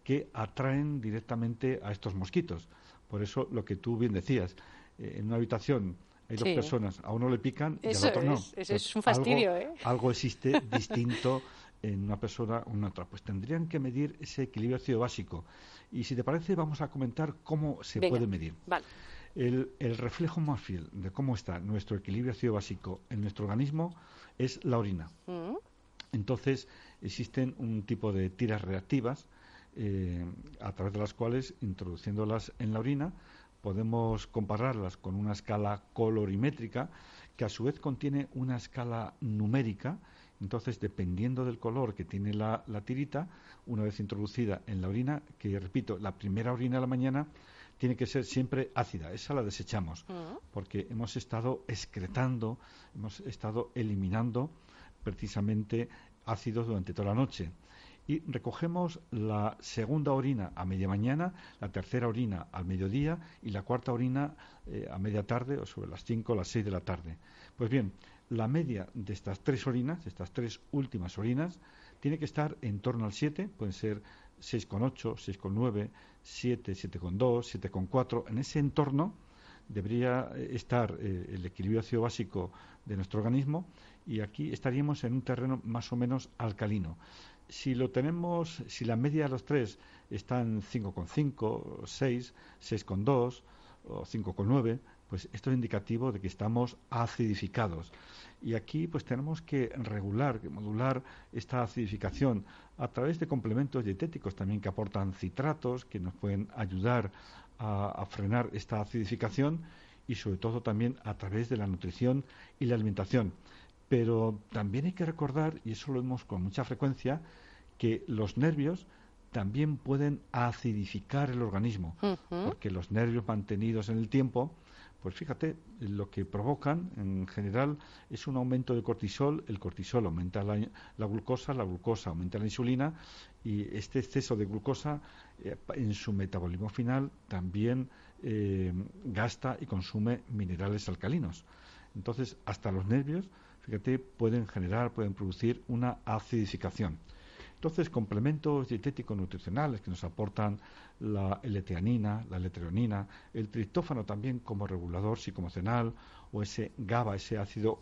que atraen directamente a estos mosquitos. Por eso, lo que tú bien decías, eh, en una habitación hay dos Sí. personas, a uno le pican y Eso al otro no. es, eso es un fastidio, algo, ¿eh? algo existe distinto en una persona o en otra. Pues tendrían que medir ese equilibrio ácido básico. Y si te parece, vamos a comentar cómo se Venga, puede medir. Vale. El, el reflejo más fiel de cómo está nuestro equilibrio ácido básico en nuestro organismo es la orina. Mm. Entonces, existen un tipo de tiras reactivas eh, a través de las cuales, introduciéndolas en la orina, podemos compararlas con una escala colorimétrica que a su vez contiene una escala numérica. Entonces, dependiendo del color que tiene la, la tirita, una vez introducida en la orina, que repito, la primera orina de la mañana tiene que ser siempre ácida, esa la desechamos, porque hemos estado excretando, hemos estado eliminando precisamente ácidos durante toda la noche. Y recogemos la segunda orina a media mañana, la tercera orina al mediodía y la cuarta orina eh, a media tarde o sobre las cinco o las seis de la tarde. Pues bien, la media de estas tres orinas, de estas tres últimas orinas, tiene que estar en torno al siete, pueden ser seis coma ocho, seis coma nueve, siete, siete coma dos, siete coma cuatro. En ese entorno debería estar eh, el equilibrio ácido básico de nuestro organismo, y aquí estaríamos en un terreno más o menos alcalino. Si lo tenemos, si la media de los tres está en cinco coma cinco, seis, seis coma dos o cinco coma nueve, pues esto es indicativo de que estamos acidificados. Y aquí pues tenemos que regular, que modular esta acidificación a través de complementos dietéticos también que aportan citratos, que nos pueden ayudar a, a frenar esta acidificación, y sobre todo también a través de la nutrición y la alimentación. Pero también hay que recordar, y eso lo vemos con mucha frecuencia, que los nervios también pueden acidificar el organismo, Uh-huh. porque los nervios mantenidos en el tiempo, pues fíjate, lo que provocan en general es un aumento de cortisol. El cortisol aumenta la, la glucosa, la glucosa aumenta la insulina, y este exceso de glucosa eh, en su metabolismo final también eh, gasta y consume minerales alcalinos. Entonces, hasta los nervios, fíjate, pueden generar, pueden producir una acidificación. Entonces, complementos dietéticos nutricionales que nos aportan la L-teanina, la L-treonina, el triptófano también como regulador psicoemocional, o ese GABA, ese ácido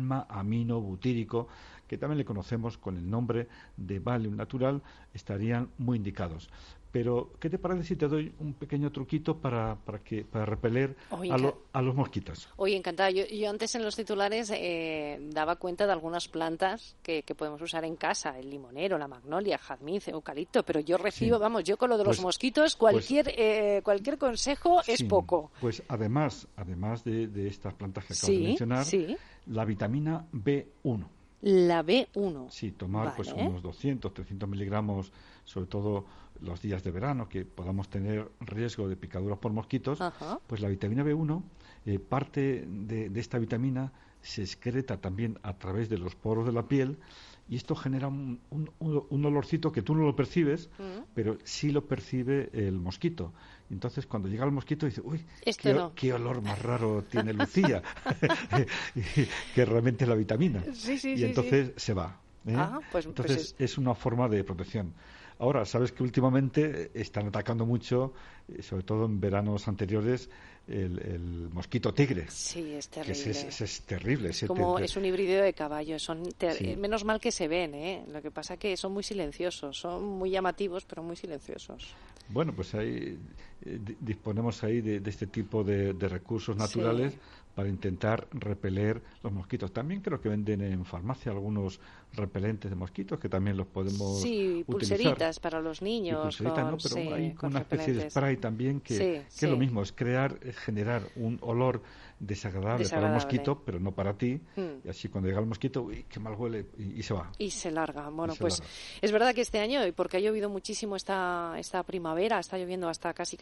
gamma-aminobutírico, que también le conocemos con el nombre de Valium natural, estarían muy indicados. Pero, ¿qué te parece si te doy un pequeño truquito para, para, que, para repeler Oye, a, lo, a los mosquitos? Oye, encantada. Yo, yo antes en los titulares eh, daba cuenta de algunas plantas que, que podemos usar en casa, el limonero, la magnolia, jazmín, eucalipto, pero yo recibo, Sí. vamos, yo con lo de los Pues- mosquitos, cualquier pues- eh, cualquier consejo es Sí, poco. Pues además, además de, de estas plantas que acabo Sí, de mencionar, sí. la vitamina B uno. La B uno. Sí, tomar pues Vale. unos doscientos, trescientos miligramos, sobre todo los días de verano, que podamos tener riesgo de picaduras por mosquitos. Ajá. Pues la vitamina B uno, eh, parte de, de esta vitamina se excreta también a través de los poros de la piel, y esto genera un, un, un olorcito que tú no lo percibes, Mm. pero sí lo percibe el mosquito. Entonces, cuando llega el mosquito, dice, uy, Esto qué, no. qué olor más raro tiene Lucía, que realmente es la vitamina. Sí, sí, y sí, entonces se va. ¿eh? Ah, pues- pues entonces, es- es una forma de protección. Ahora, sabes que últimamente están atacando mucho, eh, sobre todo en veranos anteriores, el, el mosquito tigre. Sí, es Que terrible. ese es, ese es terrible. ese Como te- te- es un híbrido de caballo, son ter- Sí. menos mal que se ven, ¿eh? Lo que pasa que son muy silenciosos, son muy llamativos, pero muy silenciosos. Bueno, pues ahí eh, di- disponemos ahí de, de este tipo de, de recursos naturales Sí. para intentar repeler los mosquitos. También creo que venden en farmacia algunos repelentes de mosquitos que también los podemos Sí, utilizar. pulseritas para los Y niños. pulseritas, con- ¿no? Pero sí, hay con una especie de repelentes. spray también que, Sí, que sí. es lo mismo, es crear, es generar un olor desagradable, Desagradable. para el mosquito, pero no para ti. Mm. Y así cuando llega el mosquito, uy, qué mal huele, y, y se va. Y se larga. Bueno, se pues larga. es verdad que este año, y porque ha llovido muchísimo esta, esta primavera, está lloviendo hasta casi casi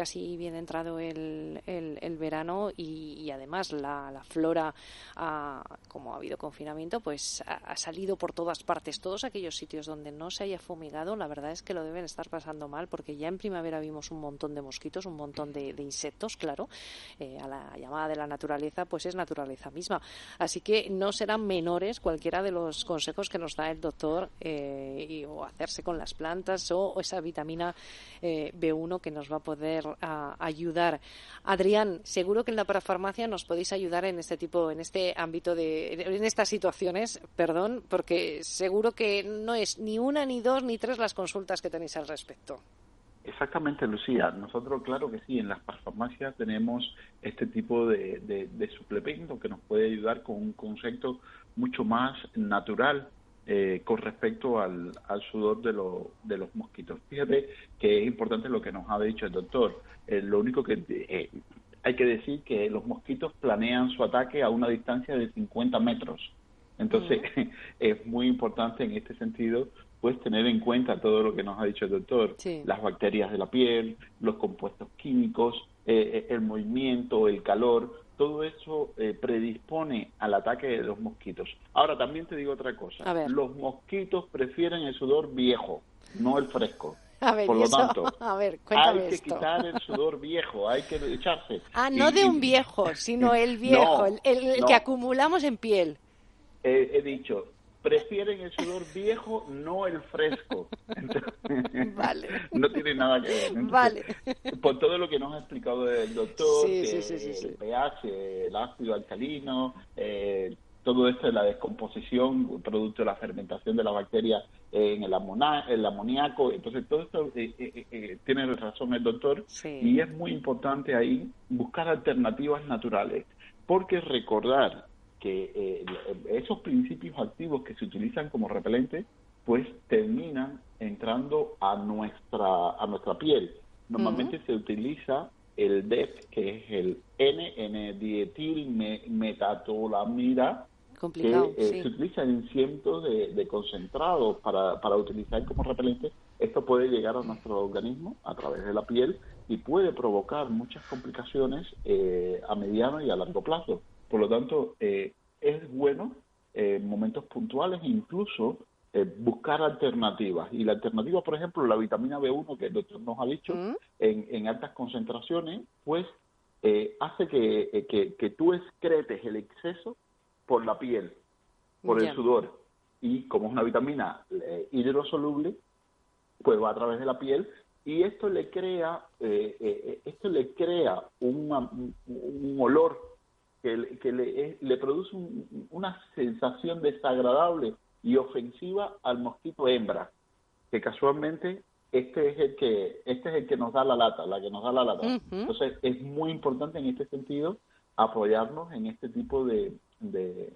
casi bien entrado el, el, el verano y, y además la, la flora, ha, como ha habido confinamiento, pues ha, ha salido por todas partes. Todos aquellos sitios donde no se haya fumigado, la verdad es que lo deben estar pasando mal, porque ya en primavera vimos un montón de mosquitos, un montón de, de insectos, claro, eh, a la llamada de la naturaleza, pues es naturaleza misma. Así que no serán menores cualquiera de los consejos que nos da el doctor, eh, y, o hacerse con las plantas o, o esa vitamina eh, B uno que nos va a poder a, ayudar. Adrián, seguro que en la parafarmacia nos podéis ayudar en este tipo, en este ámbito de, en estas situaciones, perdón, porque seguro que no es ni una, ni dos, ni tres las consultas que tenéis al respecto. Exactamente, Lucía. Nosotros, claro que sí, en las farmacias tenemos este tipo de, de, de suplemento que nos puede ayudar con un concepto mucho más natural eh, con respecto al, al sudor de, lo, de los mosquitos. Fíjate que es importante lo que nos ha dicho el doctor. Eh, lo único que eh, hay que decir que los mosquitos planean su ataque a una distancia de cincuenta metros. Entonces, uh-huh. es muy importante en este sentido pues tener en cuenta todo lo que nos ha dicho el doctor, sí. las bacterias de la piel, los compuestos químicos, eh, el movimiento, el calor, todo eso eh, predispone al ataque de los mosquitos. Ahora, también te digo otra cosa, los mosquitos prefieren el sudor viejo, no el fresco. A ver, Por lo eso, tanto, a ver, hay que esto. quitar el sudor viejo, hay que echarse. Ah, no y, de un viejo, sino el viejo, no, el, el, el no. que acumulamos en piel. Eh, he dicho, prefieren el sudor viejo, no el fresco. Entonces, vale. No tiene nada que ver. Entonces, vale. Por todo lo que nos ha explicado el doctor, sí, que sí, sí, sí, sí. el pH, el ácido alcalino, eh, todo esto de la descomposición, producto de la fermentación de la bacteria en el, amona, el amoníaco, entonces todo esto eh, eh, eh, tiene razón el doctor, sí. y es muy importante ahí buscar alternativas naturales, porque recordar que eh, esos principios activos que se utilizan como repelente, pues terminan entrando a nuestra a nuestra piel. Normalmente uh-huh. se utiliza el D E P, que es el N-N-dietil-metatolamida, que eh, sí. se utiliza en cientos de, de concentrados para, para utilizar como repelente. Esto puede llegar a nuestro organismo a través de la piel y puede provocar muchas complicaciones eh, a mediano y a largo plazo. Por lo tanto, eh, es bueno eh, en momentos puntuales incluso eh, buscar alternativas. Y la alternativa, por ejemplo, la vitamina B uno, que el doctor nos ha dicho, ¿Mm? en, en altas concentraciones, pues eh, hace que, eh, que, que tú excretes el exceso por la piel, por yeah. el sudor. Y como es una vitamina eh, hidrosoluble, pues va a través de la piel. Y esto le crea, eh, eh, esto le crea una, un, un olor que, que le, le produce un, una sensación desagradable y ofensiva al mosquito hembra, que casualmente este es el que este es el que nos da la lata, la que nos da la lata. Uh-huh. Entonces es muy importante en este sentido apoyarnos en este tipo de de,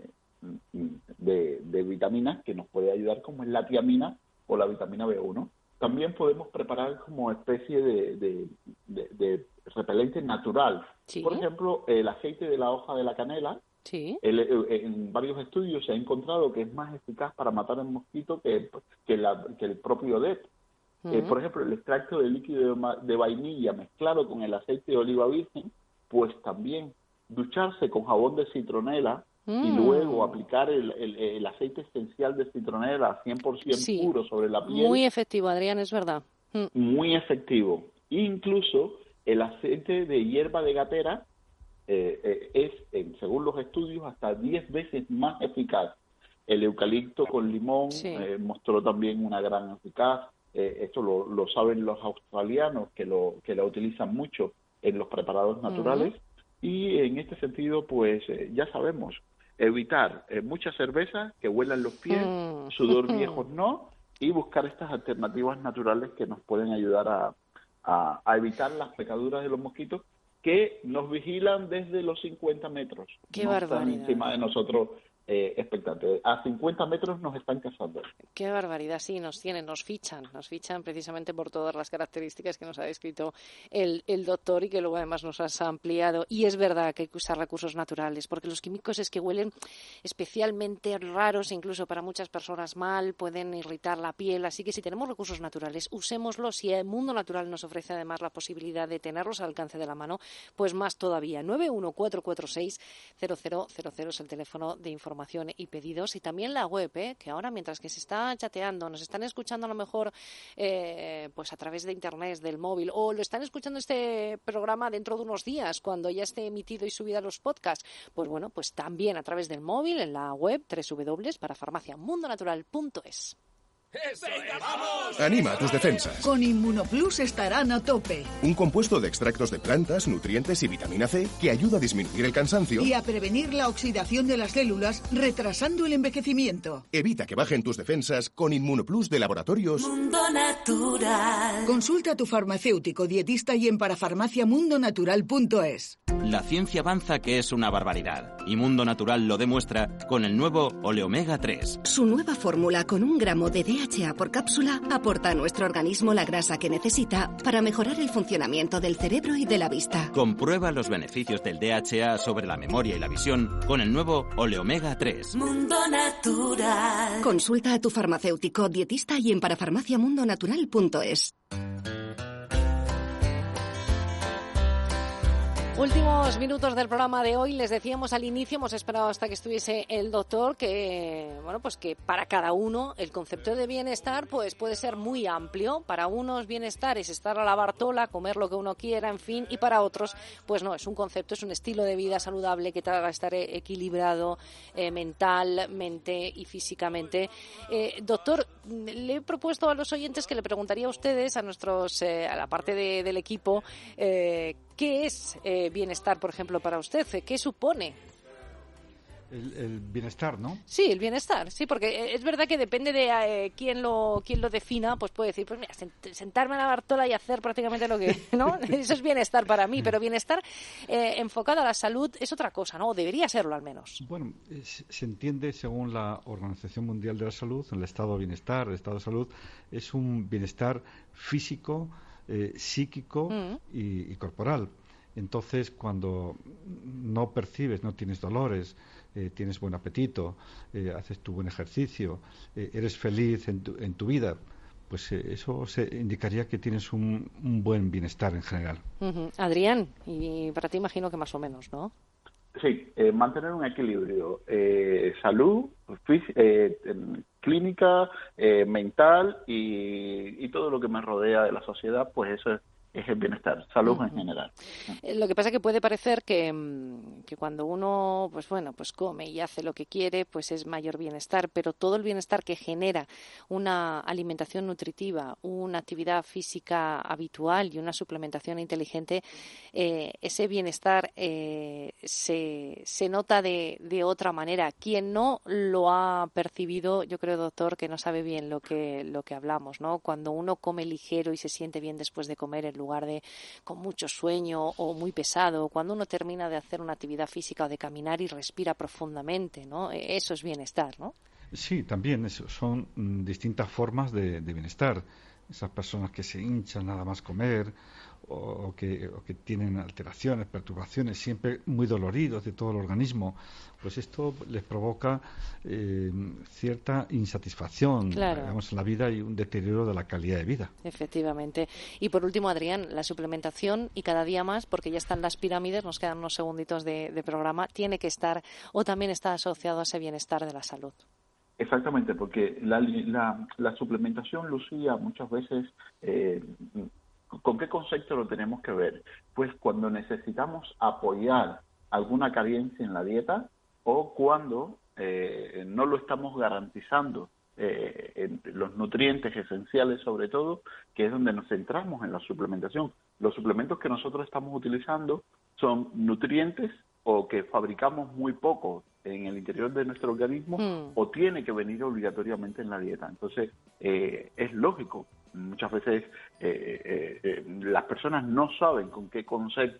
de, de vitaminas que nos puede ayudar, como es la tiamina o la vitamina B uno. También podemos preparar como especie de, de, de, de repelente natural. ¿Sí? Por ejemplo, el aceite de la hoja de la canela. ¿Sí? El, en varios estudios se ha encontrado que es más eficaz para matar el mosquito que, que, la, que el propio D E P. Uh-huh. Eh, por ejemplo, el extracto de líquido de, de vainilla mezclado con el aceite de oliva virgen, pues también ducharse con jabón de citronela mm. y luego aplicar el, el, el aceite esencial de citronela cien por ciento sí. puro sobre la piel. Muy efectivo, Adrián, es verdad. Mm. Muy efectivo. Incluso el aceite de hierba de gatera eh, eh, es, eh, según los estudios, hasta diez veces más eficaz. El eucalipto con limón sí. eh, mostró también una gran eficaz. Eh, esto lo, lo saben los australianos, que lo que la utilizan mucho en los preparados naturales. Mm. Y en este sentido, pues eh, ya sabemos, evitar eh, mucha cerveza, que huelan los pies, mm. sudor viejos no, y buscar estas alternativas naturales que nos pueden ayudar a, a, a evitar las picaduras de los mosquitos, que nos vigilan desde los cincuenta metros. ¡Qué no barbaridad! Están encima de nosotros eh, expectante. A cincuenta metros nos están cazando. Qué barbaridad, sí, nos tienen, nos fichan, nos fichan precisamente por todas las características que nos ha descrito el, el doctor y que luego además nos has ampliado. Y es verdad que hay que usar recursos naturales, porque los químicos es que huelen especialmente raros, incluso para muchas personas mal, pueden irritar la piel, así que si tenemos recursos naturales, usémoslos. Y el mundo natural nos ofrece además la posibilidad de tenerlos al alcance de la mano, pues más todavía. nueve uno cuatro cuatro seis cero cero cero cero es el teléfono de información y pedidos, y también la web, ¿eh? Que ahora mientras que se está chateando, nos están escuchando a lo mejor eh, pues a través de internet, del móvil, o lo están escuchando este programa dentro de unos días cuando ya esté emitido y subido a los podcasts, pues bueno, pues también a través del móvil en la web doble u doble u doble u punto para farmacia mundo natural punto es. ¡Venga, vamos! Anima tus defensas. Con Inmunoplus estarán a tope. Un compuesto de extractos de plantas, nutrientes y vitamina C que ayuda a disminuir el cansancio y a prevenir la oxidación de las células, retrasando el envejecimiento. Evita que bajen tus defensas con Inmunoplus de Laboratorios Mundo Natural. Consulta a tu farmacéutico, dietista y en parafarmacia mundo natural punto es. La ciencia avanza, que es una barbaridad, y Mundo Natural lo demuestra con el nuevo Oleomega tres. Su nueva fórmula con un gramo de D H A por cápsula aporta a nuestro organismo la grasa que necesita para mejorar el funcionamiento del cerebro y de la vista. Comprueba los beneficios del D H A sobre la memoria y la visión con el nuevo Oleomega tres. Mundo Natural. Consulta a tu farmacéutico, dietista y en parafarmacia mundo natural punto es. Últimos minutos del programa de hoy. Les decíamos al inicio, hemos esperado hasta que estuviese el doctor, que bueno, pues que para cada uno el concepto de bienestar pues puede ser muy amplio. Para unos bienestar es estar a la bartola, comer lo que uno quiera, en fin, y para otros pues no, es un concepto, es un estilo de vida saludable que te haga estar equilibrado eh, mentalmente y físicamente. Eh, doctor, le he propuesto a los oyentes que le preguntaría a ustedes, a nuestros, eh, a la parte de, del equipo, eh, ¿qué es eh, bienestar, por ejemplo, para usted? ¿Qué supone? El, el bienestar, ¿no? Sí, el bienestar, sí, porque es verdad que depende de eh, quién lo quién lo defina, pues puede decir, pues mira, sentarme a la bartola y hacer prácticamente lo que, ¿no? Eso es bienestar para mí, pero bienestar eh, enfocado a la salud es otra cosa, ¿no? O debería serlo al menos. Bueno, es, se entiende según la Organización Mundial de la Salud, el estado de bienestar, el estado de salud, es un bienestar físico, eh, psíquico mm. y, y corporal. Entonces, cuando no percibes, no tienes dolores, eh, tienes buen apetito, eh, haces tu buen ejercicio, eh, eres feliz en tu, en tu vida, pues eh, eso se indicaría que tienes un, un buen bienestar en general. Uh-huh. Adrián, y para ti imagino que más o menos, ¿no? Sí, eh, mantener un equilibrio, eh, salud, fí- eh, clínica, eh, mental y, y todo lo que me rodea de la sociedad, pues eso es es el bienestar, salud uh-huh. en general. Lo que pasa es que puede parecer que, que cuando uno, pues bueno, pues come y hace lo que quiere, pues es mayor bienestar, pero todo el bienestar que genera una alimentación nutritiva, una actividad física habitual y una suplementación inteligente, eh, ese bienestar eh, se, se nota de, de otra manera. Quien no lo ha percibido, yo creo, doctor, que no sabe bien lo que, lo que hablamos, ¿no? Cuando uno come ligero y se siente bien después de comer, en lugar de con mucho sueño o muy pesado, cuando uno termina de hacer una actividad física o de caminar y respira profundamente, ¿no? Eso es bienestar, ¿no? Sí, también eso, son mm, distintas formas de, de bienestar. Esas personas que se hinchan nada más comer o, o, que, o que tienen alteraciones, perturbaciones, siempre muy doloridos de todo el organismo, pues esto les provoca eh, cierta insatisfacción, claro, digamos, en la vida y un deterioro de la calidad de vida. Efectivamente. Y por último, Adrián, la suplementación, y cada día más, porque ya están las pirámides, nos quedan unos segunditos de, de programa, tiene que estar o también está asociado a ese bienestar de la salud. Exactamente, porque la, la, la suplementación, Lucía, muchas veces, eh, ¿con qué concepto lo tenemos que ver? Pues cuando necesitamos apoyar alguna carencia en la dieta o cuando eh, no lo estamos garantizando eh, en los nutrientes esenciales, sobre todo, que es donde nos centramos en la suplementación. Los suplementos que nosotros estamos utilizando son nutrientes o que fabricamos muy poco en el interior de nuestro organismo mm. o tiene que venir obligatoriamente en la dieta. Entonces, eh, es lógico. Muchas veces eh, eh, eh, las personas no saben con qué concepto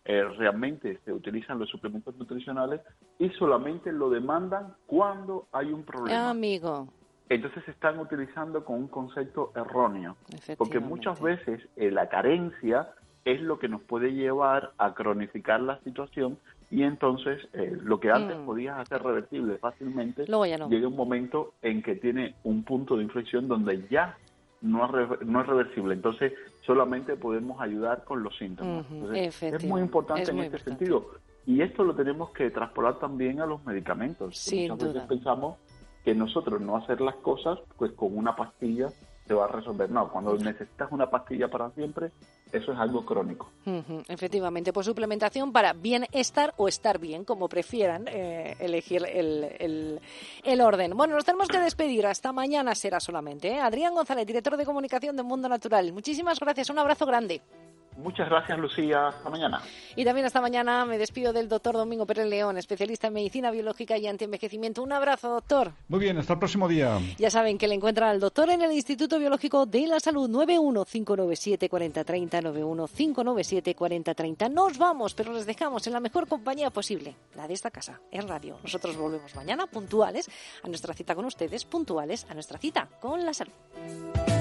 eh, realmente se utilizan los suplementos nutricionales y solamente lo demandan cuando hay un problema. Ah, amigo. Entonces se están utilizando con un concepto erróneo, porque muchas veces eh, la carencia es lo que nos puede llevar a cronificar la situación y entonces eh, lo que antes mm. podías hacer reversible fácilmente, Luego ya no. llega un momento en que tiene un punto de inflexión donde ya no es, re- no es reversible. Entonces solamente podemos ayudar con los síntomas. Uh-huh. Entonces, es muy importante es en muy este importante. sentido. Y esto lo tenemos que traspolar también a los medicamentos. Sin Muchas duda. veces pensamos que nosotros no hacer las cosas, pues con una pastilla se va a resolver. No, cuando necesitas una pastilla para siempre, eso es algo crónico. Uh-huh. Efectivamente, pues suplementación para bienestar o estar bien, como prefieran eh, elegir el, el, el orden. Bueno, nos tenemos que despedir. Hasta mañana será solamente. ¿eh? Adrián González, director de comunicación de Mundo Natural. Muchísimas gracias. Un abrazo grande. Muchas gracias, Lucía. Hasta mañana. Y también hasta mañana me despido del doctor Domingo Pérez León, especialista en medicina biológica y antienvejecimiento. Un abrazo, doctor. Muy bien, hasta el próximo día. Ya saben que le encuentran al doctor en el Instituto Biológico de la Salud. Nueve uno cinco nueve siete cuatro cero tres cero, nueve uno cinco nueve siete cuatro cero tres cero. Nos vamos, pero les dejamos en la mejor compañía posible, la de esta casa, en radio. Nosotros volvemos mañana puntuales a nuestra cita con ustedes, puntuales a nuestra cita con la salud.